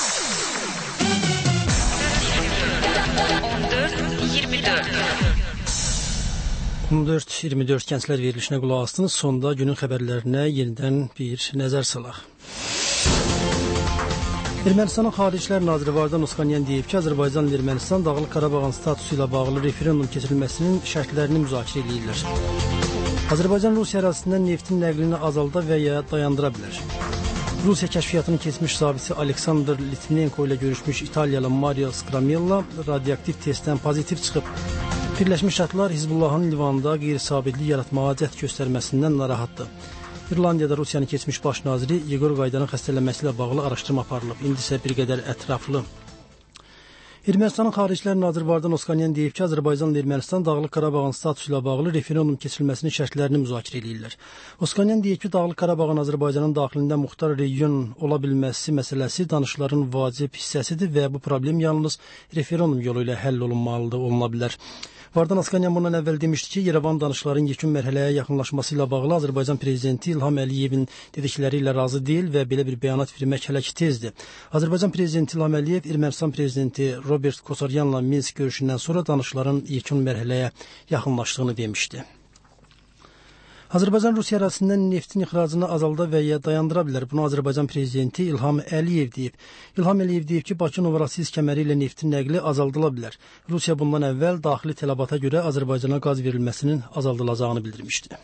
14-24 gənclər verilişinə qulaq asdınız. Sonda günün xəbərlərinə yenidən bir nəzər salaq. Ermənistanın Xaricilər Naziri Vardan Osqanyan deyib ki, Azərbaycanla Ermənistan Dağlıq Qarabağın statusu ilə bağlı referendum keçirilməsinin şərtlərini müzakirə edirlər. Azərbaycan Rusiya ərazisindən neftin nəqlini azalda və ya dayandıra bilər. Rusiya kəşfiyyatının keçmiş zabiti Aleksandr Litvinenko ilə görüşmüş İtaliyalı Mario Scramilla radioaktiv testdən pozitiv çıxıb. Birləşmiş Ştatlar Hizbullahın Livanda qeyri-sabitlik yaratmağa cəhd göstərməsindən narahatdır. İrlandiyada Rusiyanın keçmiş baş naziri Yegor Qaydarın xəstələnməsi ilə bağlı araşdırma aparılıb. İndi isə bir qədər ətraflı. Ermənistanın Xaricilər Naziri Vardan Osqanyan deyib ki, Azərbaycanla Ermənistan Dağlıq Qarabağın statusu ilə bağlı referendum keçirilməsinin şərtlərini müzakirə edirlər. Osqanyan deyib ki, Dağlıq Qarabağın Azərbaycanın daxilində muxtar region ola bilməsi məsələsi danışıqların vacib hissəsidir və bu problem yalnız referendum yolu ilə həll olunmalıdır, bilər. Vardan Osqanyan bundan əvvəl demişdi ki, Yerevan danışıqların yekun mərhələyə yaxınlaşması ilə bağlı Azərbaycan prezidenti İlham Əliyevin dedikləri ilə razı deyil və belə bir bəyanat vermək hələ ki tezdir. Azərbaycan prezidenti İlham Əliyev Ermənistan prezidenti Robert Kosaryanla Minsk görüşündən sonra danışıqların yekun mərhələyə yaxınlaşdığını demişdi. Azərbaycan Rusiya ərazisindən neftin ixracını azalda və ya dayandıra bilər. Bunu Azərbaycan prezidenti İlham Əliyev deyib. İlham Əliyev deyib ki, Bakı-Novorosisk kəməri ilə neftin nəqli azaldıla bilər. Rusiya bundan əvvəl daxili tələbata görə Azərbaycana qaz verilməsinin azaldılacağını bildirmişdi.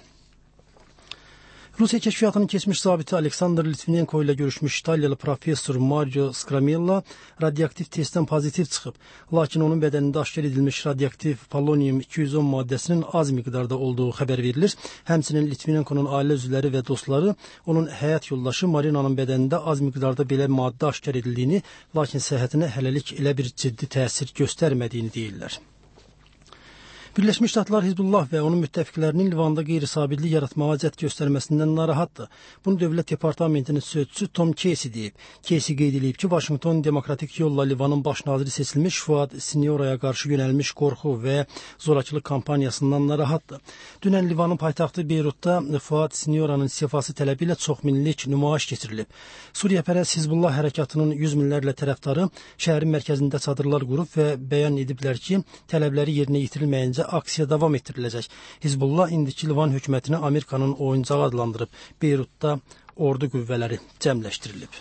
Rusiya kəşfiyyatının keçmiş zabiti Aleksandr Litvinenko ilə görüşmüş İtalyalı professor Mario Scramilla radioaktiv testdən pozitiv çıxıb. Lakin onun bədənində aşkar edilmiş radioaktiv polonium 210 maddəsinin az miqdarda olduğu xəbər verilir. Həmçinin Litvinenkonun ailə üzvləri və dostları onun həyat yoldaşı Marinanın bədənində az miqdarda belə maddə aşkar edildiyini, lakin səhhətinə hələlik elə bir ciddi təsir göstərmədiyini deyirlər. Birləşmiş Ştatlar Hizbullah və onun müttəfiqlərinin Livanda qeyri-sabitlik yaratmağa cəhd göstərməsindən narahatdır. Bunu Dövlət Departamentinin sözçüsü Tom Casey deyib. Casey qeyd edib ki, Vaşinqton demokratik yolla Livanın baş naziri seçilmiş Fuad Sinyoraya qarşı yönəlmiş qorxu və zorakılıq kampaniyasından narahatdır. Dünən Livanın paytaxtı Beyrutda Fuad Sinyoranın istifası tələbi ilə çoxminlik nümayiş keçirilib. Suriyapərəst Hizbullah hərəkatının 100 minlərlə tərəfdarı şəhərin mərkəzində çadırlar qurub və bəyan ediblər ki, tələbləri yerinə yetirilməyincə aksiya davam etdiriləcək. Hizbullah indiki Livan hökumətini Amerikanın oyuncağı adlandırıb. Beyrutda ordu qüvvələri cəmləşdirilib.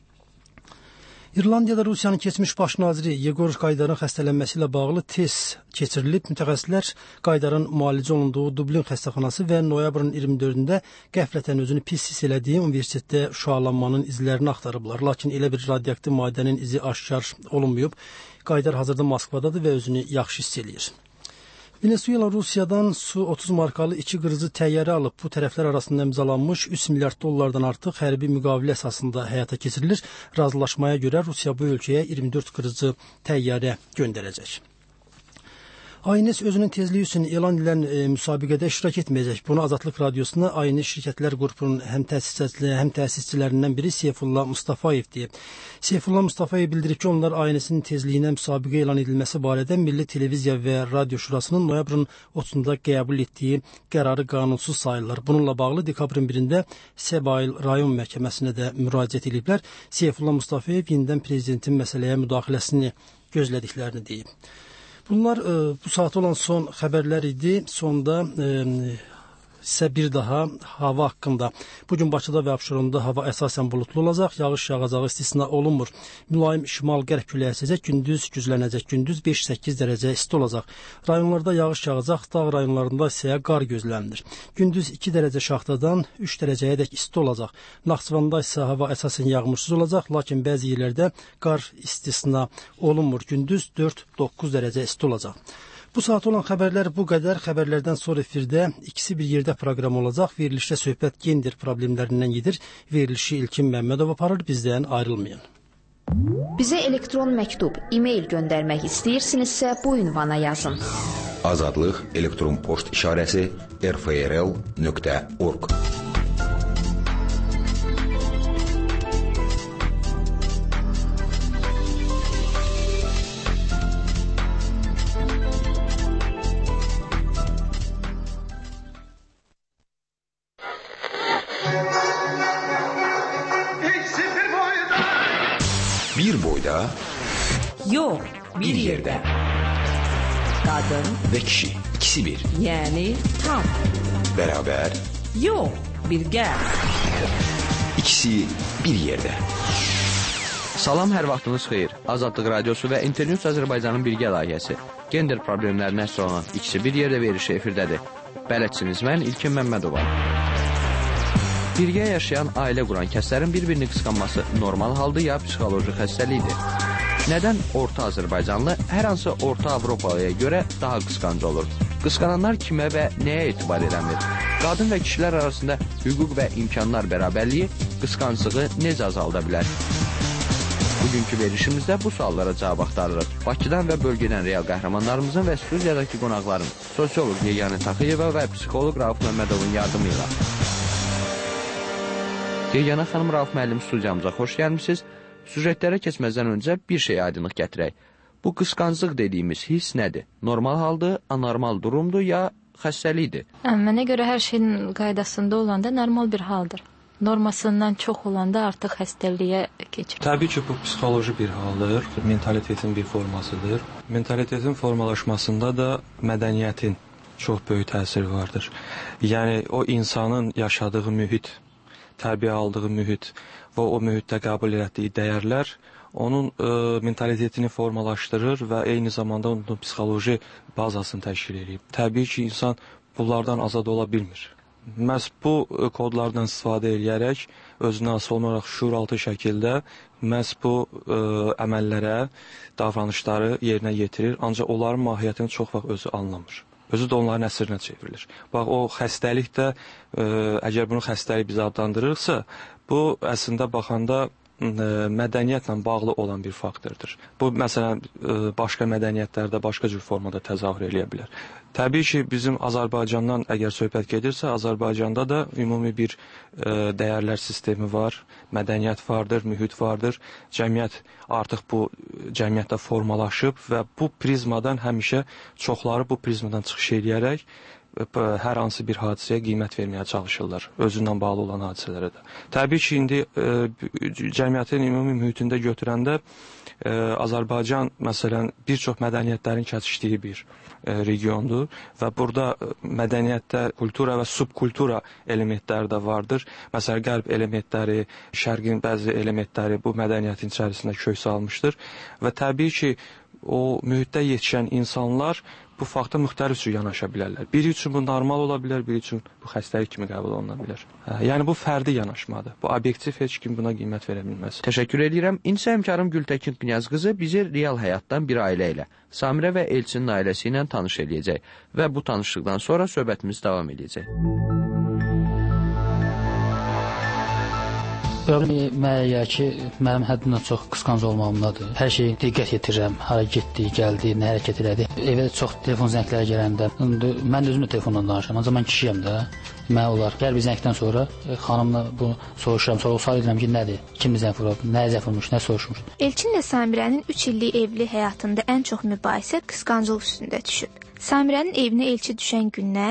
İrlandiyada Rusiyanın keçmiş baş naziri Yegor Qaydarın xəstələnməsi ilə bağlı test keçirilib. Mütəxəssislər Qaydarın müalicə olunduğu Dublin xəstəxanası və noyabrın 24-də qəflətən özünü pis hiss elədiyi universitetdə şüalanmanın izlərini axtarıblar. Lakin elə bir radioaktiv maddənin izi aşkar olunmayıb. Qaydar hazırda Moskvadadır və özünü yaxşı hiss eləyir. Venezuela Rusiyadan Su-30 markalı 2 qırıcı təyyarə alıb. Bu tərəflər arasında imzalanmış 3 milyard dollardan artıq hərbi müqavilə əsasında həyata keçirilir. Razılaşmaya görə Rusiya bu ölkəyə 24 qırıcı təyyarə göndərəcək. ANS özünün tezliyi üçün elan edilən müsabiqədə iştirak etməyəcək. Bunu Azadlıq Radiosuna ANS şirkətlər qrupunun həm təsisçilərindən biri Seyfullah Mustafayev deyib. Seyfullah Mustafayev bildirib ki, onlar ANS-in tezliyinə müsabiqə elan edilməsi barədə Milli Televiziya və Radio Şurasının noyabrın 30-da qəbul etdiyi qərarı qanunsuz sayırlar. Bununla bağlı dekabrın 1-də Səbail rayon məhkəməsinə də müraciət ediblər. Seyfullah Mustafayev yenidən prezidentin məsələyə müdaxiləsini gözlədiklərini deyib. Bunlar bu saat olan son xəbərlər idi. Sonda isə bir daha hava haqqında. Bugün Bakıda və Abşeronda hava əsasən bulutlu olacaq, yağış yağacağı istisna olunmur. Mülayim şimal-qərb küləyi əsəcək, gündüz güclənəcək, gündüz 5-8 dərəcə isti olacaq. Rayonlarda yağış yağacaq, dağ rayonlarında isə qar gözlənilir. Gündüz 2 dərəcə şaxtadan 3 dərəcəyədək isti olacaq. Naxçıvanda isə hava əsasən yağmursuz olacaq, lakin bəzi yerlərdə qar istisna olunmur. Gündüz 4-9 dərəcə isti olacaq. Bu saat olan xəbərlər bu qədər. Xəbərlərdən sonra efirdə ikisi bir yerdə proqram olacaq. Verilişdə söhbət gender problemlərindən gedir. Verilişi İlkin Məmmədov aparır. Bizdən ayrılmayın. Bizə elektron məktub, e-mail göndərmək istəyirsinizsə bu ünvana yazın. Azadlıq elektron post işarəsi rfrl.org. Bir boyda, yox, bir yerdə. Qadın və kişi, ikisi bir. Yəni tam. Bərabər, yox, birgə. İkisi bir yerdə. Salam, hər vaxtınız xeyir. Azadlıq Radiosu və Internews Azərbaycanın birgə layihəsi. Gender problemlərinə əsas olan ikisi bir yerdə verişi efirdədir. Bələdçiniz mən İlkin Məmmədova. Birgə yaşayan, ailə quran kəslərin bir-birini qısqanması normal haldır ya psixoloji xəstəlikdir? Nədən Orta Azərbaycanlı hər hansı Orta Avropalıya görə daha qısqancı olur? Qısqananlar kimə və nəyə etibar eləmir? Qadın və kişilər arasında hüquq və imkanlar bərabərliyi qısqanclığı necə azalda bilər? Bugünkü verişimizdə bu suallara cavab axtarırıq. Bakıdan və bölgədən real qəhrəmanlarımızın və studiyadakı qonaqların sosiolog Yeganə Taxıyeva və psixoloq Rauf Məmmədovun yardımı ilə. Yeganə xanım, Rauf müəllim, studiyamıza xoş gəlmişsiniz. Süjetlərə keçməzdən öncə bir şey aydınlıq gətirək. Bu qısqanclıq dediyimiz hiss nədir? Normal haldır, anormal durumdur ya xəstəlikdir? Mənə görə hər şeyin qaydasında olanda normal bir haldır. Normasından çox olanda artıq xəstəliyə keçir. Təbii ki, bu psixoloji bir haldır, mentalitetin bir formasıdır. Mentalitetin formalaşmasında da mədəniyyətin çox böyük təsiri vardır. Yəni, o insanın yaşadığı mühit, tərbiyə aldığı mühit və o mühitdə qəbul etdiyi dəyərlər onun mentalitetini formalaşdırır və eyni zamanda onun psixoloji bazasını təşkil edir. Təbii ki, insan bunlardan azad ola bilmir. Məhz bu kodlardan istifadə edərək özünə asılı olaraq şuuraltı şəkildə məhz bu əməllərə, davranışları yerinə yetirir, ancaq onların mahiyyətini çox vaxt özü anlamır. Özü də onların əsrinə çevrilir. Bax, o xəstəlik də, əgər bunu xəstəlik biz adlandırırıqsa, bu əslində baxanda mədəniyyətlə bağlı olan bir faktordur. Bu, məsələn, başqa mədəniyyətlərdə başqa cür formada təzahür edə bilər. Təbii ki, bizim Azərbaycandan əgər söhbət gedirsə, Azərbaycanda da ümumi bir dəyərlər sistemi var, mədəniyyət vardır, mühit vardır. Cəmiyyət artıq bu cəmiyyətdə formalaşıb və bu prizmadan həmişə çoxları bu prizmadan çıxış edərək hər hansı bir hadisəyə qiymət verməyə çalışırlar, özündən bağlı olan hadisələrə də. Təbii ki, indi cəmiyyətin ümumi mühitində götürəndə Azərbaycan, məsələn, bir çox mədəniyyətlərin kəsişdiyi bir regiondur və burada mədəniyyətdə kultura və subkultura elementləri də vardır. Məsələn, qərb elementləri, şərqin bəzi elementləri bu mədəniyyətin içərisində kök salmışdır və təbii ki, o mühitdə yetişən insanlar bu fakta müxtəlif cür yanaşa bilərlər. Biri üçün bu normal ola bilər, biri üçün bu xəstəlik kimi qəbul oluna bilər. Yəni bu fərdi yanaşmadır. Bu obyektiv heç kim buna qiymət verə bilməz. Təşəkkür edirəm. İndi həmkarım Gültəkin Knyaz qızı bizi real həyatdan bir ailə ilə, Samirə və Elçinin ailəsi ilə tanış eləyəcək və bu tanışlıqdan sonra söhbətimiz davam edəcək. Mənə ki, mənim həddindən çox qısqanc olmağımdadır. Hər şeyi diqqət yetirirəm, hara getdi, gəldi, nə hərəkət elədi. Evə çox telefon zəngləri gələndə, mən də özüm də telefonla danışıram, ancaq mən kişiyəm də. Mən olar, hər bir zəngdən sonra xanımla bunu soruşuram, sonra o sual edirəm ki, nədir, kimdir zəng vurub, nə zəng vurmuş, nə soruşmuş. Elçinlə Samirənin 3 illik evli həyatında ən çox mübahisə qısqanclıq üstündə düşüb. Samirənin evinə Elçi düşən gündən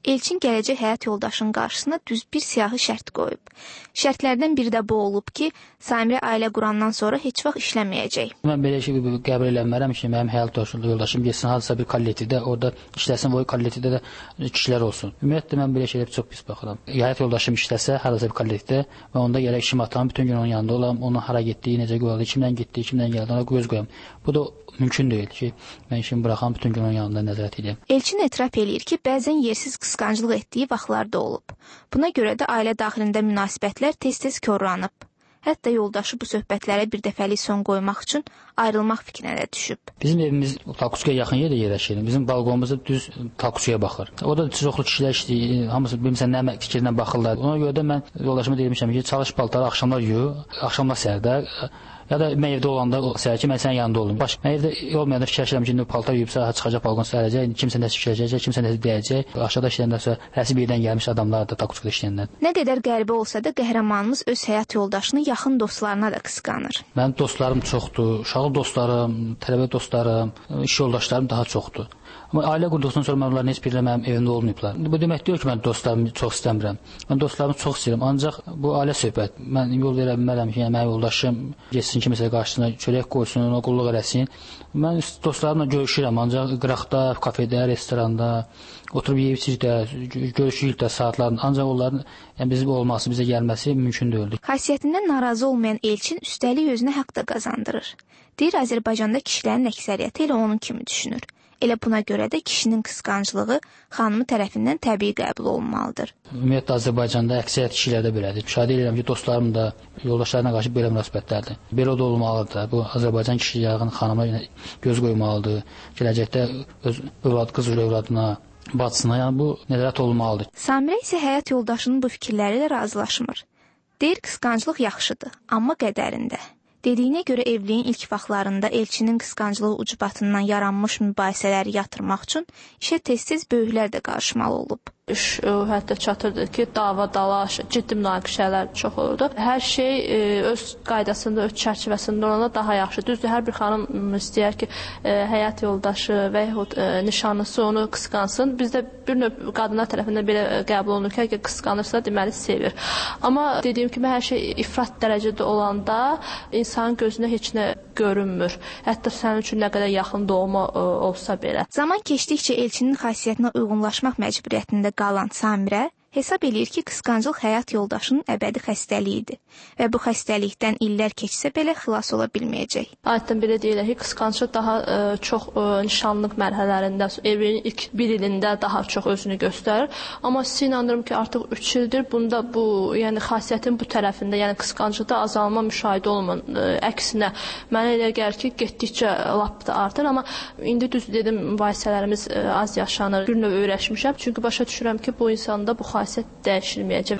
Elçin gələcək həyat yoldaşının qarşısına düz bir siyahı şərt qoyub. Şərtlərdən biri də bu olub ki, Samirə ailə qurandan sonra heç vaxt işləməyəcək. Mən belə şey qəbul eləmərəm ki, mənim həyat yoldaşım getsin hansısa bir kollektivdə, orada işləsin, o kollektivdə də kişilər olsun. Ümumiyyətlə mən belə şeylərə çox pis baxıram. Həyat yoldaşım işləsə, harasa bir kollektivdə və onda gərək işim atam, bütün gün onun yanında olam, onun hara getdiyi, necə qoyuldu, kimdən getdi, kimdən gəldi, ona göz qoyam. Bu da mümkün deyil ki, mən işimi buraxam, bütün gün onun yanında nəzarət edeyim. Elçin etiraf eləyir ki, bəzən yersiz qısqanclıq etdiyi vaxtlarda olub. Buna görə də ailə daxilində münasibətlər tez-tez korlanıb. Hətta yoldaşı bu söhbətlərə bir dəfəlik son qoymaq üçün ayrılmaq fikrinə də düşüb. Bizim evimiz Takuskaya yaxın yerdə yerləşir. Bizim balkonumuz düz Takuskaya baxır. O da çoxlu kişilər işləyir, hamısı bilmirsən nə fikirlə baxırlar. Ona görə də mən yoldaşıma demişəm ki, çalış paltarı axşamlar yuy, axşamlar səhərdə. Ya da mən evdə olanda səhər ki, mən sənin yanında olum. Baş, mən evdə olmayanda fikirləşirəm ki, paltar yuyubsa, çıxacaq balkon səhərəcək, kimsə nəsə fikirləşəcək, kimsə nəsə deyəcək. Aşağıda işləyəndən sonra rəsmi birdən gəlmiş adamlar da Takuskada işləyənlər. Nə qədər qəribə olsa da qəhrəmanımız öz həyat yoldaşını yaxın dostlarına da qısqanır. Mənim dostlarım çoxdur, uşaqlı dostlarım, tələbə dostlarım, iş yoldaşlarım daha çoxdur. Amma ailə qurduqdan sonra mən onların heç biri mənim evimdə olmayıblar. Bu demək deyil ki, mən dostlarımı çox istəmirəm. Mən dostlarımı çox istəyirəm, ancaq bu ailə söhbət. Mən yol verə bilmərəm ki, yəni mənim yoldaşım getsin kimisə qarşısına çörək qoysun, ona qulluq eləsin. Mən dostlarımla görüşürəm, ancaq qıraqda, kafedə, restoranda, oturub yeyib də, görüşürük də saatlarla. Ancaq onların bizim olması, bizə gəlməsi mümkün deyildi. Xasiyyətindən narazı olmayan Elçin üstəlik özünə haqq da qazandırır. Deyir, Azərbaycanda kişilərin əksəriyyəti elə onun kimi düşünür. Elə buna görə də kişinin qısqanclığı xanımı tərəfindən təbii qəbul olunmalıdır. Ümumiyyətlə Azərbaycanda əksəriyyət kişilərdə belədir. Müşahidə edirəm ki, dostlarım da yoldaşlarına qarşı belə münasibətlərdir. Belə də olmalıdır. Bu Azərbaycan kişilərinin xanıma göz qoymalıdır. Gələcəkdə öz qız övladına, bacısına, yəni bu nəzarət olunmalıdır. Samirə isə həyat yoldaşının bu fikirləri ilə razılaşmır. Deyir, qısqanclıq yaxşıdır, amma qədərində. Dediyinə görə evliliyin ilk vaxtlarında Elçinin qısqanclığı ucbatından yaranmış mübahisələri yatırmaq üçün işə tez-tez böyüklər də qarışmalı olub. İş hətta çatırdı ki, dava, dalaş, ciddi münaqişələr çox olurdu. Hər şey öz qaydasında, öz çərçivəsində olanda daha yaxşı. Düzdür, hər bir xanım istəyər ki, həyat yoldaşı və yaxud nişanlısı onu qısqansın. Bizdə bir növ qadınlar tərəfindən belə qəbul olunur ki, qısqanırsa, deməli sevir. Amma dediyim kimi, hər şey ifrat dərəcədə olanda insanın gözünə heç nə görünmür. Hətta sənin üçün nə qədər yaxın doğma olsa belə. Zaman keçdikcə Elçinin xasiyyətinə uyğunlaşmaq məcburiyyətində qalan Samirə hesab eləyir ki, qısqanclıq həyat yoldaşının əbədi xəstəliyidir və bu xəstəlikdən illər keçsə belə xilas ola bilməyəcək. Adətən belə deyirlər ki, qısqanclıq daha çox nişanlıq mərhələlərində, evliliyin ilk bir ilində daha çox özünü göstərir. Amma sizə inanırım ki, artıq 3 ildir bunda bu, yəni xasiyyətin bu tərəfində, yəni qısqanclıqda azalma müşahidə olunmur. Əksinə, mənə elə gəlir ki, getdikcə lap da artır. Amma indi düz dedim, mübahisələrimiz az yaşanır. Bir növ öyrəşmişəm. Çünki başa düşürəm ki, bu insanda bu xasiyyət dəyişilməyəcək.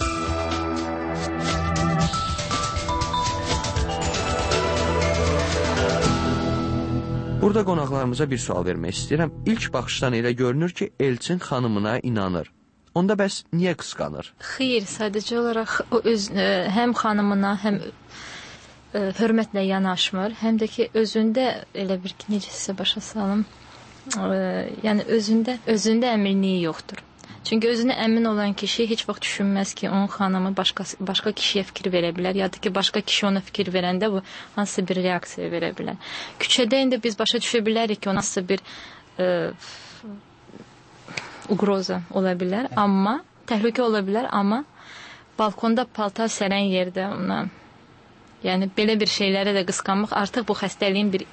Burada qonaqlarımıza bir sual vermək istəyirəm. İlk baxışdan elə görünür ki, Elçin xanımına inanır. Onda bəs niyə qısqanır? Xeyr, sadəcə olaraq o həm xanımına, həm hörmətlə yanaşmır, həm də ki, özündə elə bir ki, necə sizə başa salım, yəni özündə əminliyi yoxdur. Çünki özünə əmin olan kişi heç vaxt düşünməz ki, onun xanımı başqa kişiyə fikir verə bilər, ya da ki, başqa kişi ona fikir verəndə bu hansısa bir reaksiya verə bilər. Küçədə indi biz başa düşə bilərik ki, hansısa bir uqroza ola bilər, amma təhlükə ola bilər, amma balkonda paltar sərən yerdə ona, yəni belə bir şeylərə də qısqanmaq artıq bu xəstəliyin bir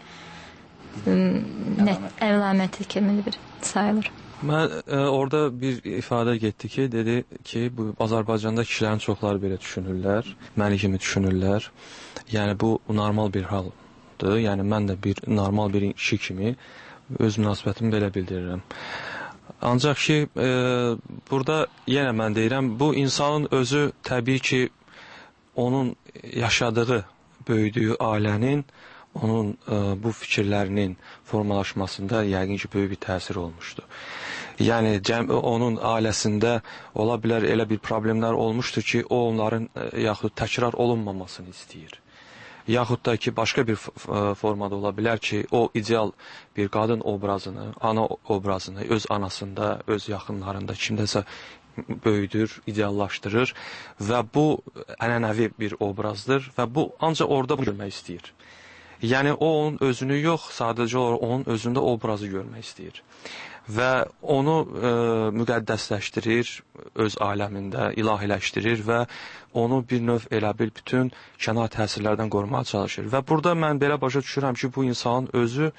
əlaməti kimi bir sayılır. Mən orada bir ifadə getdi ki, dedi ki, bu Azərbaycanda kişilərin çoxları belə düşünürlər, məni kimi düşünürlər. Yəni bu normal bir haldır. Yəni mən də bir normal bir kişi kimi öz münasibətimi belə bildirirəm. Ancaq ki, burada yenə mən deyirəm, bu insanın özü təbii ki, onun yaşadığı, böyüdüyü ailənin, onun bu fikirlərinin formalaşmasında yəqin ki, böyük bir təsir olmuşdur. Yəni, onun ailəsində ola bilər elə bir problemlər olmuşdur ki, o onların yaxud təkrar olunmamasını istəyir. yaxud da ki, başqa bir formada ola bilər ki, o ideal bir qadın obrazını, ana obrazını öz anasında, öz yaxınlarında kimdəsə böyüdür, ideallaşdırır və bu ənənəvi bir obrazdır və bu ancaq orada görmək istəyir. Yəni, o onun özünü yox, sadəcə olaraq onun özündə obrazı görmək istəyir. Və onu müqəddəsləşdirir öz aləmində, ilahiləşdirir və onu bir növ elə bil bütün kənar təsirlərdən qorumağa çalışır. Və burada mən belə başa düşürəm ki, bu insanın özü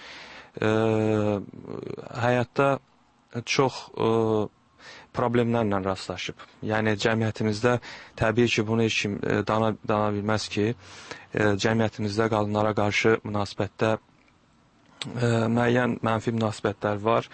həyatda çox problemlərlə rastlaşıb. Yəni, cəmiyyətimizdə təbii ki, bunu heç kim dana bilməz ki, cəmiyyətimizdə qadınlara qarşı münasibətdə müəyyən mənfi münasibətlər var.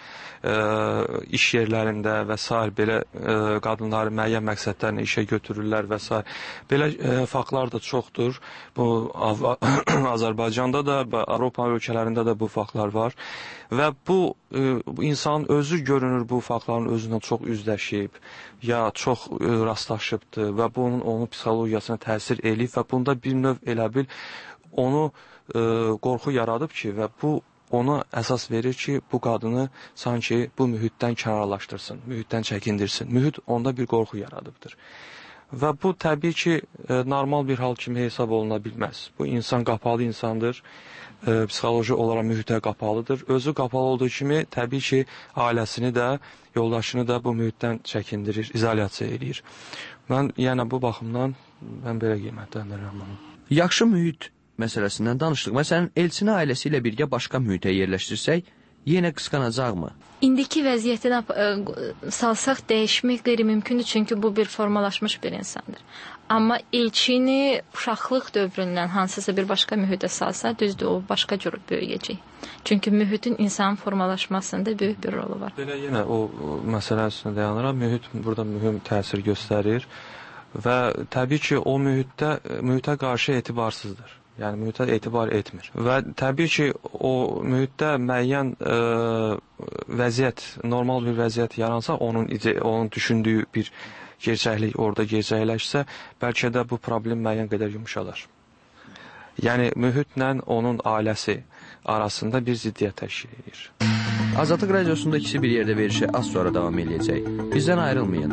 İş yerlərində və s. belə qadınları müəyyən məqsədlərlə işə götürürlər və s. Belə faktlar da çoxdur. Bu Azərbaycanda da, Avropa ölkələrində də bu faktlar var. Və bu insanın özü görünür bu faktların özündən çox üzləşib, ya çox rastlaşıbdır və bu onun psixologiyasına təsir eləyib və bunda bir növ elə bil onu qorxu yaradıb ki, və bu ona əsas verir ki, bu qadını sanki bu mühitdən kənarlaşdırsın, mühitdən çəkindirsin. Mühit onda bir qorxu yaradıbdır. Və bu təbii ki, normal bir hal kimi hesab oluna bilməz. Bu insan qapalı insandır, psixoloji olaraq mühitə qapalıdır. Özü qapalı olduğu kimi təbii ki, ailəsini də, yoldaşını da bu mühitdən çəkindirir, izolyasiya edir. Mən yəni bu baxımdan mən belə qiymətləndirirəm bunu. Yaxşı mühit məsələsindən danışdıq. Məsələn, Elçini ailəsi ilə birgə başqa mühitə yerləşdirsək, yenə qısqanacaqmı? İndiki vəziyyətinə salsaq dəyişmək qeyri-mümkündür, çünki bu bir formalaşmış bir insandır. Amma Elçini uşaqlıq dövründən hansısa bir başqa mühitə salsa, düzdür, o başqa cür böyüyəcək. Çünki mühitin insanın formalaşmasında böyük bir rolu var. Belə yenə o məsələ üstünə dayanıram. Mühit burada mühüm təsir göstərir və təbii ki, o mühitə qarşı etibarsızdır. Yəni, mühitə etibar etmir. Və təbii ki, o mühitdə müəyyən vəziyyət, normal bir vəziyyət yaransa, onun düşündüyü bir gerçəklik orada gerçəkləşsə, bəlkə də bu problem müəyyən qədər yumuşalar. Yəni, mühitlə onun ailəsi arasında bir ziddiyyət təşkil edir. Azadlıq Radiosunda ikisi bir yerdə verişi az sonra davam edəcək. Bizdən ayrılmayın.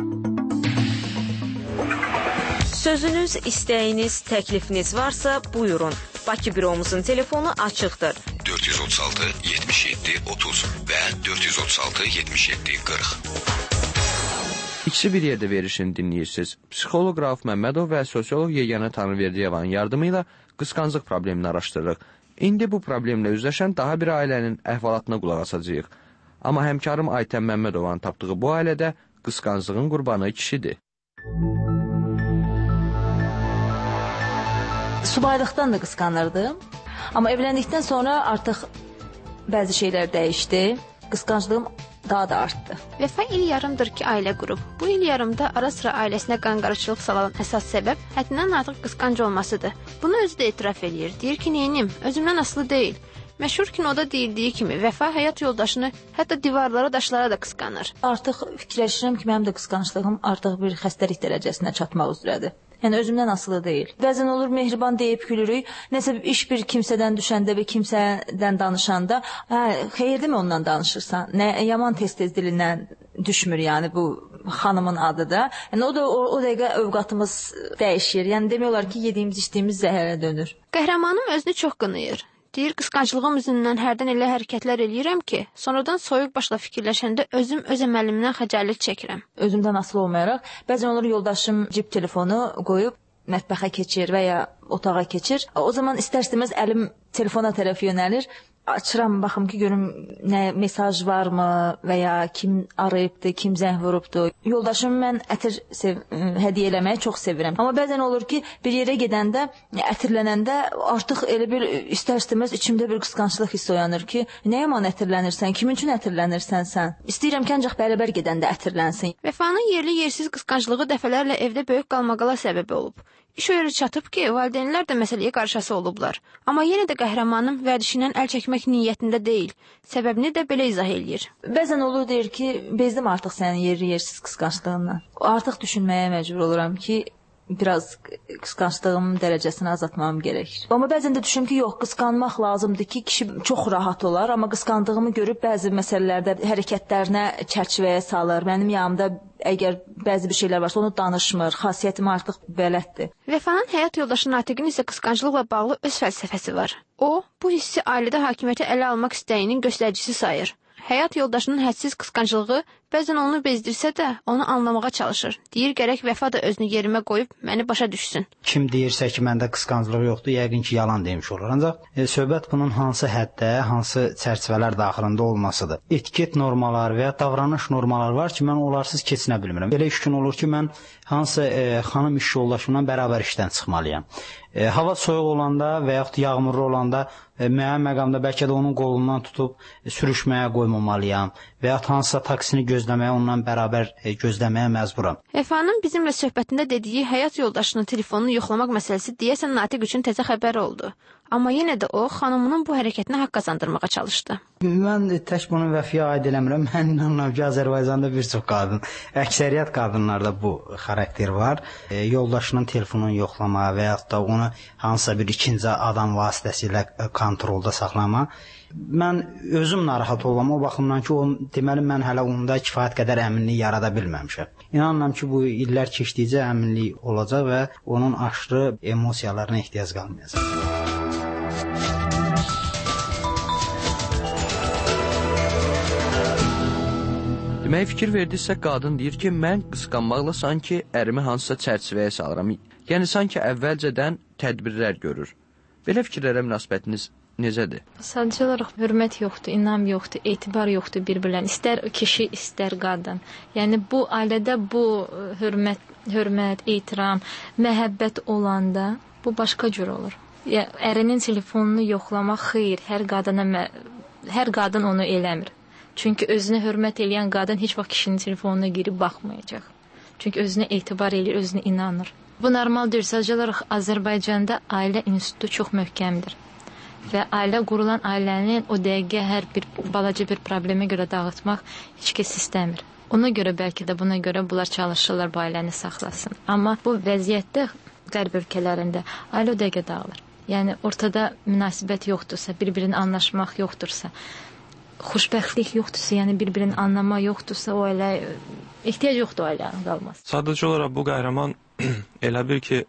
Sözünüz, istəyiniz, təklifiniz varsa buyurun. Bakı büromuzun telefonu açıqdır. 436 77 30 və 436 77 40. İkisi bir yerdə verişini dinləyirsiniz. Psixoloq Rauf Məmmədov və sosiolog Yeganə Tanrıverdiyevanın yardımı ilə qısqanclıq problemini araşdırırıq. İndi bu problemlə üzləşən daha bir ailənin əhvalatına qulaq asacağıq. Amma həmkarım Aytən Məmmədovanın tapdığı bu ailədə qısqanclığın qurbanı kişidir. Subaylıqdan da qısqanırdım. Amma evləndikdən sonra artıq bəzi şeylər dəyişdi. Qısqanclığım daha da artdı. Vəfa il yarımdır ki, ailə qurub. Bu il yarımda ara-sıra ailəsinə qanqarıçılıq salan əsas səbəb həddindən artıq qısqanc olmasıdır. Bunu özü də etiraf edir. Deyir ki, neynim, özümdən asılı deyil. Məşhur kinoda deyildiyi kimi, Vəfa həyat yoldaşını hətta divarlara, daşlara da qısqanır. Artıq fikirləşirəm ki, mənim də qısqanclığım artıq bir xəstəlik dərəcəsinə çatmaq üzrədir. Yəni, özümdən asılı deyil. Bəzən olur, mehriban deyib gülürük. Nəsə iş bir kimsədən düşəndə və kimsədən danışanda, xeyirdir mi ondan danışırsan? Nə, yaman tez-tez dilindən düşmür, yəni bu xanımın adı da. Yəni, o dəqiqə övqatımız dəyişir. Yəni, demək olar ki, yediyimiz, içdiyimiz zəhərə dönür. Qəhrəmanım özünü çox qınayır. Deyir, qısqanclığım üzündən hərdən elə hərəkətlər eləyirəm ki, sonradan soyuq başla fikirləşəndə özüm öz əməlimdən xəcalət çəkirəm. Özümdən asılı olmayaraq, bəzən olur yoldaşım cib telefonu qoyub mətbəxə keçir və ya otağa keçir. O zaman istər-istəməz əlim telefona tərəf yönəlir. Açıram, baxım ki, görüm nə mesaj varmı və ya kim arayıbdır, kim zəng vurubdur. Yoldaşım mən ətir hədiyyə eləməyi çox sevirəm. Amma bəzən olur ki, bir yerə gedəndə, ətirlənəndə artıq elə bir istər-istəməz içimdə bir qısqanclıq hissi oyanır ki, nə yaman ətirlənirsən, kimin üçün ətirlənirsən sən? İstəyirəm ki, ancaq bərabər gedəndə ətirlənsin. Vəfanın yerli-yersiz qısqanclığı dəfələrlə evdə böyük qalmaqala səbəb olub. İş öyrə çatıb ki, valideynlər də məsələyə qarşısı olublar. Amma yenə də qəhrəmanım vərdişindən əl çəkmək niyyətində deyil. Səbəbini də belə izah eləyir. Bəzən olur deyir ki, bezdim artıq sənin yerli-yersiz qısqanclığından. Artıq düşünməyə məcbur oluram ki, biraz qısqanclığımın dərəcəsini azaltmam gərəkir. Amma bəzən də düşünürəm ki, yox, qısqanmaq lazımdır ki, kişi çox rahat olar, amma qısqandığımı görüb bəzi məsələlərdə hərəkətlərinə çərçivəyə salır. Mənim yanımda əgər bəzi bir şeylər varsa onu danışmır, xasiyyətim artıq bələddir. Vəfanın həyat yoldaşı Natiqin isə qısqanclıqla bağlı öz fəlsəfəsi var. O, bu hissi ailədə hakimiyyəti ələ almaq istəyinin göstəricisi sayır. Həyat yoldaşının hədsiz qısqanclığı bəzən onu bezdirsə də onu anlamağa çalışır. Deyir, gərək Vəfa da özünü yerimə qoyub məni başa düşsün. Kim deyirsə ki, məndə qısqanclıq yoxdur, yəqin ki, yalan demiş olur. Ancaq söhbət bunun hansı həddə, hansı çərçivələr daxilində olmasıdır. Etiket normalar və ya davranış normalar var ki, mən onlarsız keçinə bilmirəm. Belə iş gün olur ki, mən hansı xanım iş yoldaşımla bərabər işdən çıxmalıyam. Hava soyuq olanda və yaxud yağmurlu olanda müəyyən məqamda bəlkə də onun qolundan tutub sürüşməyə qoymamalıyam və ya hansısa taksini gözləməyə, ondan bərabər gözləməyə məcburam. Vəfanın bizimlə söhbətində dediyi həyat yoldaşının telefonunu yoxlamaq məsələsi deyəsən Natiq üçün təzə xəbər oldu. Amma yenə də o, xanımının bu hərəkətinə haqq qazandırmağa çalışdı. Mən tək bunu Vəfiyə aid eləmirəm. Mən inanıram ki, Azərbaycanda bir çox qadın, əksəriyyət qadınlarda bu xarakter var. Yoldaşının telefonunu yoxlama və yaxud da onu hansısa bir ikinci adam vasitəsilə kontrolda saxlama. Mən özüm narahat olam o baxımdan ki, deməli mən hələ onda kifayət qədər əminlik yarada bilməmişəm. İnanıram ki, bu illər keçdikcə əminlik olacaq və onun aşırı emosiyalarına ehtiyac qalmayacaq. Deməyə fikir verdinizsə, qadın deyir ki, mən qısqanmaqla sanki ərimi hansısa çərçivəyə salıram. Yəni, sanki əvvəlcədən tədbirlər görür. Belə fikirlərə münasibətiniz necədir? Sadəcə olaraq hörmət yoxdur, inam yoxdur, etibar yoxdur bir-birlərinə. İstər kişi, istər qadın. Yəni, bu ailədə bu hörmət, etiram, məhəbbət olanda bu başqa cür olur. Yəni, ərinin telefonunu yoxlamaq xeyir, hər qadın onu eləmir. Çünki özünə hörmət eləyən qadın heç vaxt kişinin telefonuna girib baxmayacaq. Çünki özünə etibar eləyir, özünə inanır. Bu normaldır. Sadəcə olaraq Azərbaycanda ailə institutu çox möhkəmdir. Və ailə qurulan ailənin o dəqiqə hər bir balaca bir problemə görə dağıtmaq heç kəs istəmir. Ona görə bəlkə də buna görə bunlar çalışırlar bu ailəni saxlasın. Amma bu vəziyyətdə qərb ölkələrində ailə o dəqiqə dağılır. Yəni ortada münasibət yoxdursa, bir-birini anlaşmaq yoxdursa, xoşbəxtlik yoxdursa, yəni bir-birini anlama yoxdursa, o ailə ehtiyac yoxdur o ailənin qalması. Sadəcə olaraq bu qəhrəman elə bil ki,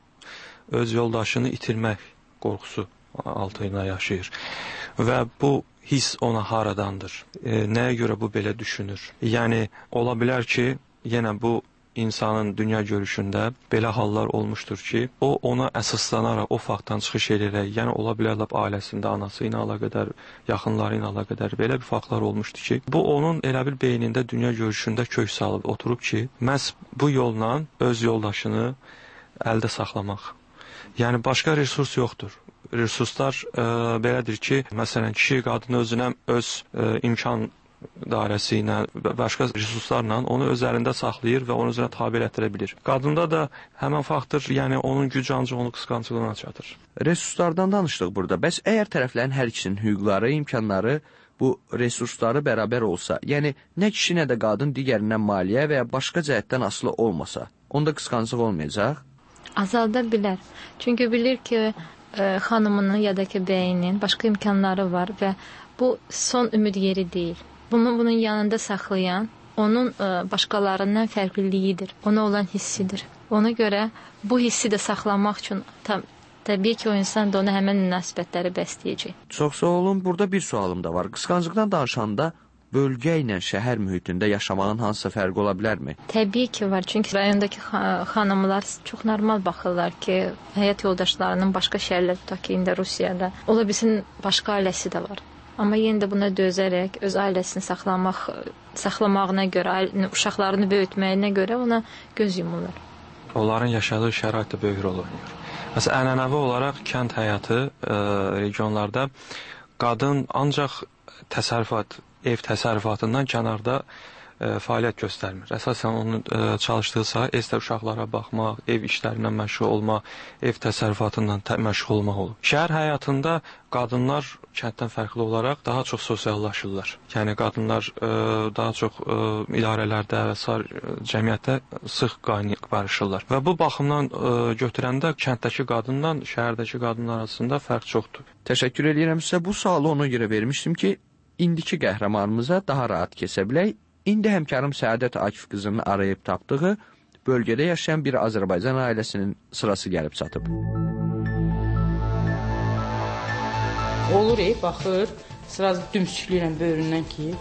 öz yoldaşını itirmək qorxusu altında yaşayır. Və bu hiss ona haradandır? Nəyə görə bu belə düşünür? Yəni, ola bilər ki, yenə bu insanın dünya görüşündə belə hallar olmuşdur ki, o ona əsaslanaraq, o faktdan çıxış edərək, yəni ola bilər ailəsində, anası ilə əlaqədar, yaxınları ilə əlaqədar belə bir faktlar olmuşdur ki, bu onun elə bir beynində dünya görüşündə kök salıb oturub ki, məhz bu yolla öz yoldaşını əldə saxlamaq. Yəni başqa resurs yoxdur. Resurslar belədir ki, məsələn, kişi qadını özünə öz imkan dairəsi ilə, başqa resurslarla onu öz əlində saxlayır və onu özünə tabe etdirə bilir. Qadında da həmən faktor, yəni onun gücü ancaq onu qısqanclığına çatır. Resurslardan danışdıq burada. Bəs əgər tərəflərin hər ikisinin hüquqları, imkanları bu resursları bərabər olsa, yəni nə kişi, nə də qadın digərindən maliyyə və ya başqa cəhətdən asılı olmasa, onda qısqanclıq olmayacaq? Azalda bilər. Çünki bilir ki, xanımının ya da ki, bəyinin başqa imkanları var və bu son ümid yeri deyil. Bunun yanında saxlayan onun başqalarından fərqliliyidir, ona olan hissidir. Ona görə bu hissi də saxlamaq üçün təbii ki, o insan da ona həmən münasibətləri bəsləyəcək. Çox sağ olun, burada bir sualım da var. Qısqanclıqdan danışanda bölgə ilə şəhər mühitində yaşamağın hansısa fərqi ola bilərmi? Təbii ki, var. Çünki rayondakı xanımlar çox normal baxırlar ki, həyat yoldaşlarının başqa şəhərlər, tutaq ki, indi Rusiyada, ola bilsin başqa ailəsi də var. Amma yenə də buna dözərək, öz ailəsini saxlamağına görə, uşaqlarını böyütməyinə görə ona göz yumurlar. Onların yaşadığı şərait də böyük rol oynayır. Məsələn, ənənəvi olaraq kənd həyatı regionlarda qadın ancaq təsərrüfat, ev təsərrüfatından kənarda fəaliyyət göstərmir. Əsasən onun çalışdığı sahə evdə uşaqlara baxmaq, ev işlərindən məşğul olmaq, ev təsərrüfatından məşğul olmaq olur. Şəhər həyatında qadınlar kənddən fərqli olaraq daha çox sosiallaşırlar. Yəni qadınlar daha çox idarələrdə və cəmiyyətdə sıx qarışırlar. Və bu baxımdan götürəndə kənddəki qadınla şəhərdəki qadınlar arasında fərq çoxdur. Təşəkkür edirəm sizə. Bu sualı ona görə vermişdim ki, indiki qəhrəmanımıza daha rahat keçə bilək. İndi həmkarım Səadət Akif qızının arayıb tapdığı bölgədə yaşayan bir Azərbaycan ailəsinin sırası gəlib çatıb. Olur, baxır, sırası dümsükləyirəm böyründən ki,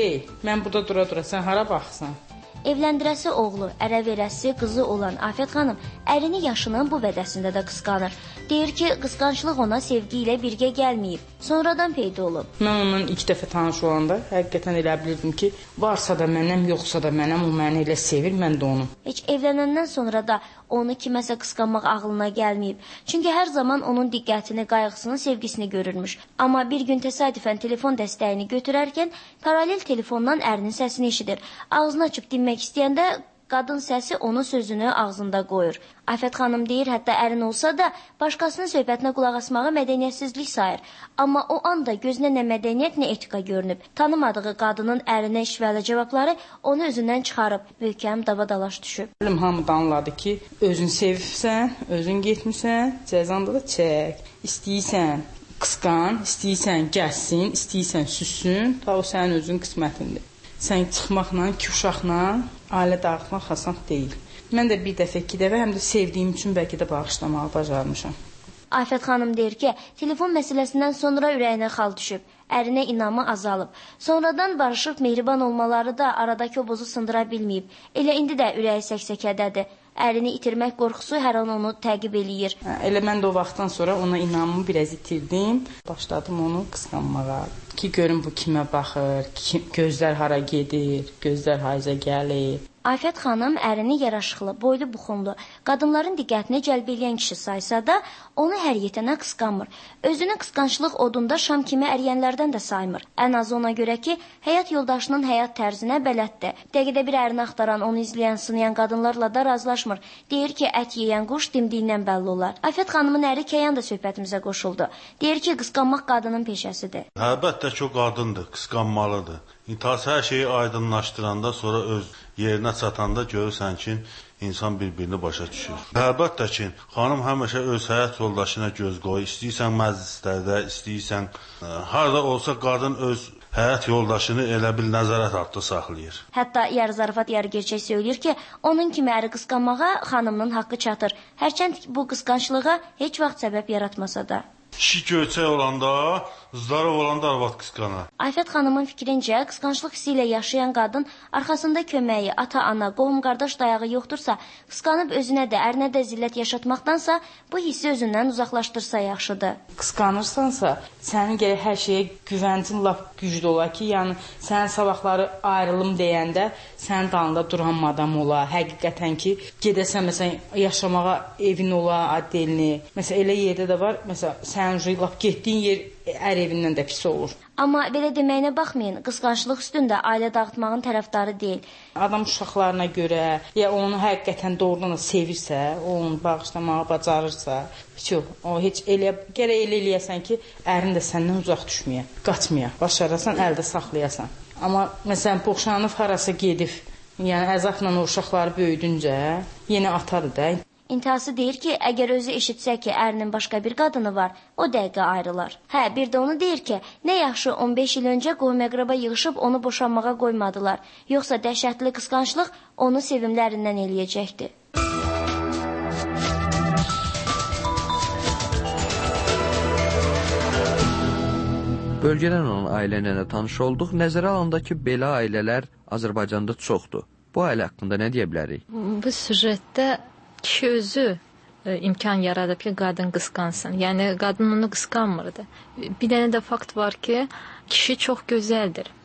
mən burada dura-dura, sən hara baxsan? Evləndirəsi oğlu, ərə verəsi qızı olan Afət xanım ərini yaşının bu vədəsində də qısqanır. Deyir ki, qısqanclıq ona sevgi ilə birgə gəlməyib, sonradan peyda olub. Mən onunla ilk dəfə tanış olanda həqiqətən elə bilirdim ki, varsa da mənəm, yoxsa da mənəm, o məni elə sevir, mən də onu. Heç evlənəndən sonra da onu kiməsə qısqanmaq ağlına gəlməyib. Çünki hər zaman onun diqqətini, qayğısını, sevgisini görürmüş. Amma bir gün təsadüfən telefon dəstəyini götürərkən paralel telefondan ərinin səsini eşidir. Ağzını açıb dinmək istəyəndə qadın səsi onun sözünü ağzında qoyur. Afət xanım deyir, hətta ərin olsa da başqasının söhbətinə qulaq asmağı mədəniyyətsizlik sayır. Amma o anda gözünə nə mədəniyyət, nə etika görünüb. Tanımadığı qadının ərinə şivælə cavabları onu özündən çıxarıb. Möhkəm dava-dalaş düşüb. Hamı da anladı ki, özün sevibsən, özün getmirsən, cəzanda da çək. İstəyirsən qısqan, istəyirsən gəlsin, istəyirsən süssün, ta o sənin özün qismətindir. Sən çıxmaqla, iki uşaqla ailə dağıtmaq asan deyil. Mən də bir dəfə, iki dəfə həm də sevdiyim üçün bəlkə də bağışlamağı bacarmışam. Afət xanım deyir ki, telefon məsələsindən sonra ürəyinə xal düşüb, ərinə inamı azalıb. Sonradan barışıb mehriban olmaları da aradakı o bozu sındıra bilməyib. Elə indi də ürəyi səksəkədədir. Ərini itirmək qorxusu hər an onu təqib eləyir. Elə mən də o vaxtdan sonra ona inamımı biraz itirdim. Başladım onu qısqanmağa. Ki görüm bu kimə baxır, gözlər hara gedir, gözlər hayza gəlir. Afət xanım ərini yaraşıqlı, boylu buxunlu, qadınların diqqətini cəlb edən kişi saysa da, onu hər yetənə qısqanmır. Özünü qısqançlıq odunda şam kimi əriyənlərdən də saymır. Ən az ona görə ki, həyat yoldaşının həyat tərzinə bələddir. Dəqiqədə bir ərini axtaran, onu izləyən, sınayan qadınlarla da razılaşmır. Deyir ki, ət yeyən quş dimdiyindən bəlli olar. Afət xanımın əri Kəyan da söhbətimizə qoşuldu. Deyir ki, qısqanmaq qadının peşəsidir. Əlbəttə ki, o qadındır, qısqanmalıdır. İntihas hər şeyi aydınlaşdıranda, sonra öz yerinə çatanda görürsən ki, insan bir-birini başa düşür. Əlbəttə ki, xanım həmişə öz həyat yoldaşına göz qoyur. İstəyirsən məclislərdə, istəyirsən harada olsa qadın öz həyat yoldaşını elə bil nəzarət altında saxlayır. Hətta yarı zarafat, yarı gerçək söyləyir ki, onun kimi əri qısqanmağa xanımının haqqı çatır. Hərçənd bu qısqanclığa heç vaxt səbəb yaratmasa da. Kişi göyçək olanda, zdarov olanda arvad qısqanır. Afət xanımın fikrincə, qısqanclıq hissi ilə yaşayan qadın arxasında köməyi, ata-ana, qohum-qardaş dayağı yoxdursa, qısqanıb özünə də, ərinə də zillət yaşatmaqdansa, bu hissi özündən uzaqlaşdırsa yaxşıdır. Qısqanırsansa, sənin gərək hər şeyə güvəncin lap güclü olar ki, yəni sənin sabahları ayrılım deyəndə sənin dalında duran madam ola, həqiqətən ki, gedəsən məsələn yaşamağa evin ola, addelini. Məsələn elə yerdə də var, məsələn sənin lap getdiyin yer ər evindən də pis olur. Amma belə deməyinə baxmayın, qısqanclıq üstündə ailə dağıtmağın tərəfdarı deyil. Adam uşaqlarına görə, ya onu həqiqətən doğrudan da sevirsə, onu bağışlamağı bacarırsa, o heç elə gərək elə eləyəsən ki, ərin də səndən uzaq düşməyə, qaçmaya, başarasan, əldə saxlayasan. Amma məsələn boşanıb harasa gedib, yəni əzabla o uşaqları böyüdüncə, yenə atadır da. İntihası deyir ki, əgər özü eşitsə ki, ərinin başqa bir qadını var, o dəqiqə ayrılar. Hə, bir də onu deyir ki, nə yaxşı 15 il öncə qohum-əqraba yığışıb onu boşanmağa qoymadılar. Yoxsa dəhşətli qısqanclıq onu sevimlərindən eləyəcəkdi. Bölgədən olan ailə ilə tanış olduq. Nəzərə alındı ki, belə ailələr Azərbaycanda çoxdur. Bu ailə haqqında nə deyə bilərik? Bu süjetdə kişi özü imkan yaradıb ki, qadın qısqansın. Yəni, qadın onu qısqanmırdı. Bir dənə də fakt var ki, kişi çox gözəldir.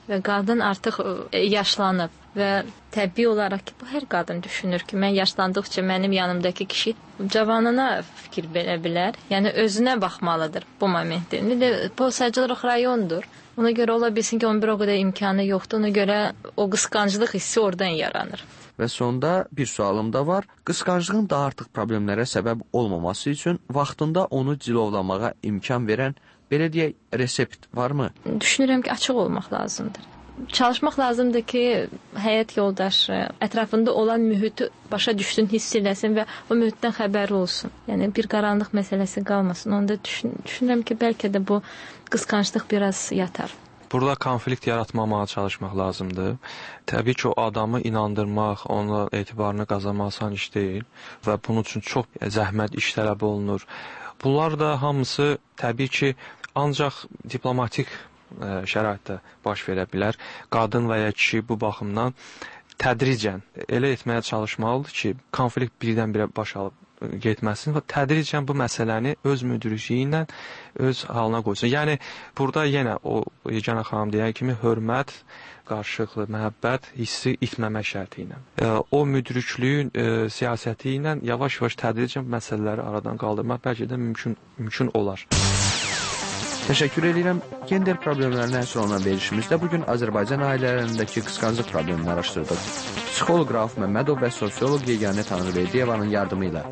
və qadın artıq yaşlanıb və təbii olaraq ki, bu hər qadın düşünür ki, mən yaşlandıqca mənim yanımdakı kişi cavanına fikir verə bilər. Yəni özünə baxmalıdır bu momentdə. İndi Posacılıq rayondur. Ona görə ola bilsin ki, onun bir o qədər imkanı yoxdur. Ona görə o qısqanclıq hissi oradan yaranır. Və sonda bir sualım da var. Qısqanclığın daha artıq problemlərə səbəb olmaması üçün vaxtında onu cilovlamağa imkan verən, belə deyək, resept varmı? Düşünürəm ki, açıq olmaq lazımdır. Çalışmaq lazımdır ki, həyat yoldaşı ətrafında olan mühiti başa düşsün, hiss eləsin və o mühitdən xəbəri olsun. Yəni bir qaranlıq məsələsi qalmasın. Onda düşünürəm ki, bəlkə də bu qısqanclıq biraz yatar. Burada konflikt yaratmamağa çalışmaq lazımdır. Təbii ki, o adamı inandırmaq, onun etibarını qazanmaq asan iş deyil və bunun üçün çox zəhmət iş tələb olunur. Bunlar da hamısı təbii ki, ancaq diplomatik şəraitdə baş verə bilər. Qadın və ya kişi bu baxımdan tədricən elə etməyə çalışmalıdır ki, konflikt birdən-birə baş alıb getməsin və tədricən bu məsələni öz müdrikliyi ilə öz halına qoysun. Yəni burada yenə o Yeganə xanım deyən kimi hörmət, qarşılıqlı məhəbbət hissi itməmək şərti ilə. O müdrikliyin siyasəti ilə yavaş-yavaş tədricən məsələləri aradan qaldırmaq bəlkə də mümkün olar. Təşəkkür edirəm. Gender problemlərinə həsr olunan verilişimizdə bugün Azərbaycan ailələrindəki qısqanclıq problemini araşdırdıq. Psixoloq Rauf Məmmədov və sosioloq Yeganə Tanrıverdiyevanın yardımı ilə.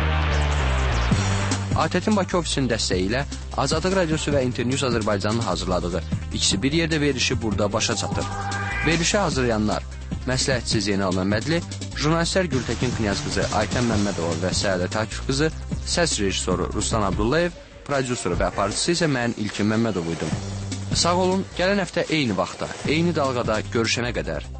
ATƏT-in Bakı ofisinin dəstəyi ilə Azadlıq Radiosu və Internews Azərbaycanın hazırladığı ikisi bir yerdə verilişi burada başa çatır. Verilişi hazırlayanlar məsləhətçi Zeynal Məmmədli, jurnalistlər Gültəkin Knyazqızı, Aytən Məmmədova və Səadət Akif qızı, səs rejissoru Ruslan Abdullayev, prodüseri və aparıcısı isə mən İlkin Məmmədov idim. Sağ olun, gələn həftə eyni vaxtda, eyni dalğada görüşənə qədər.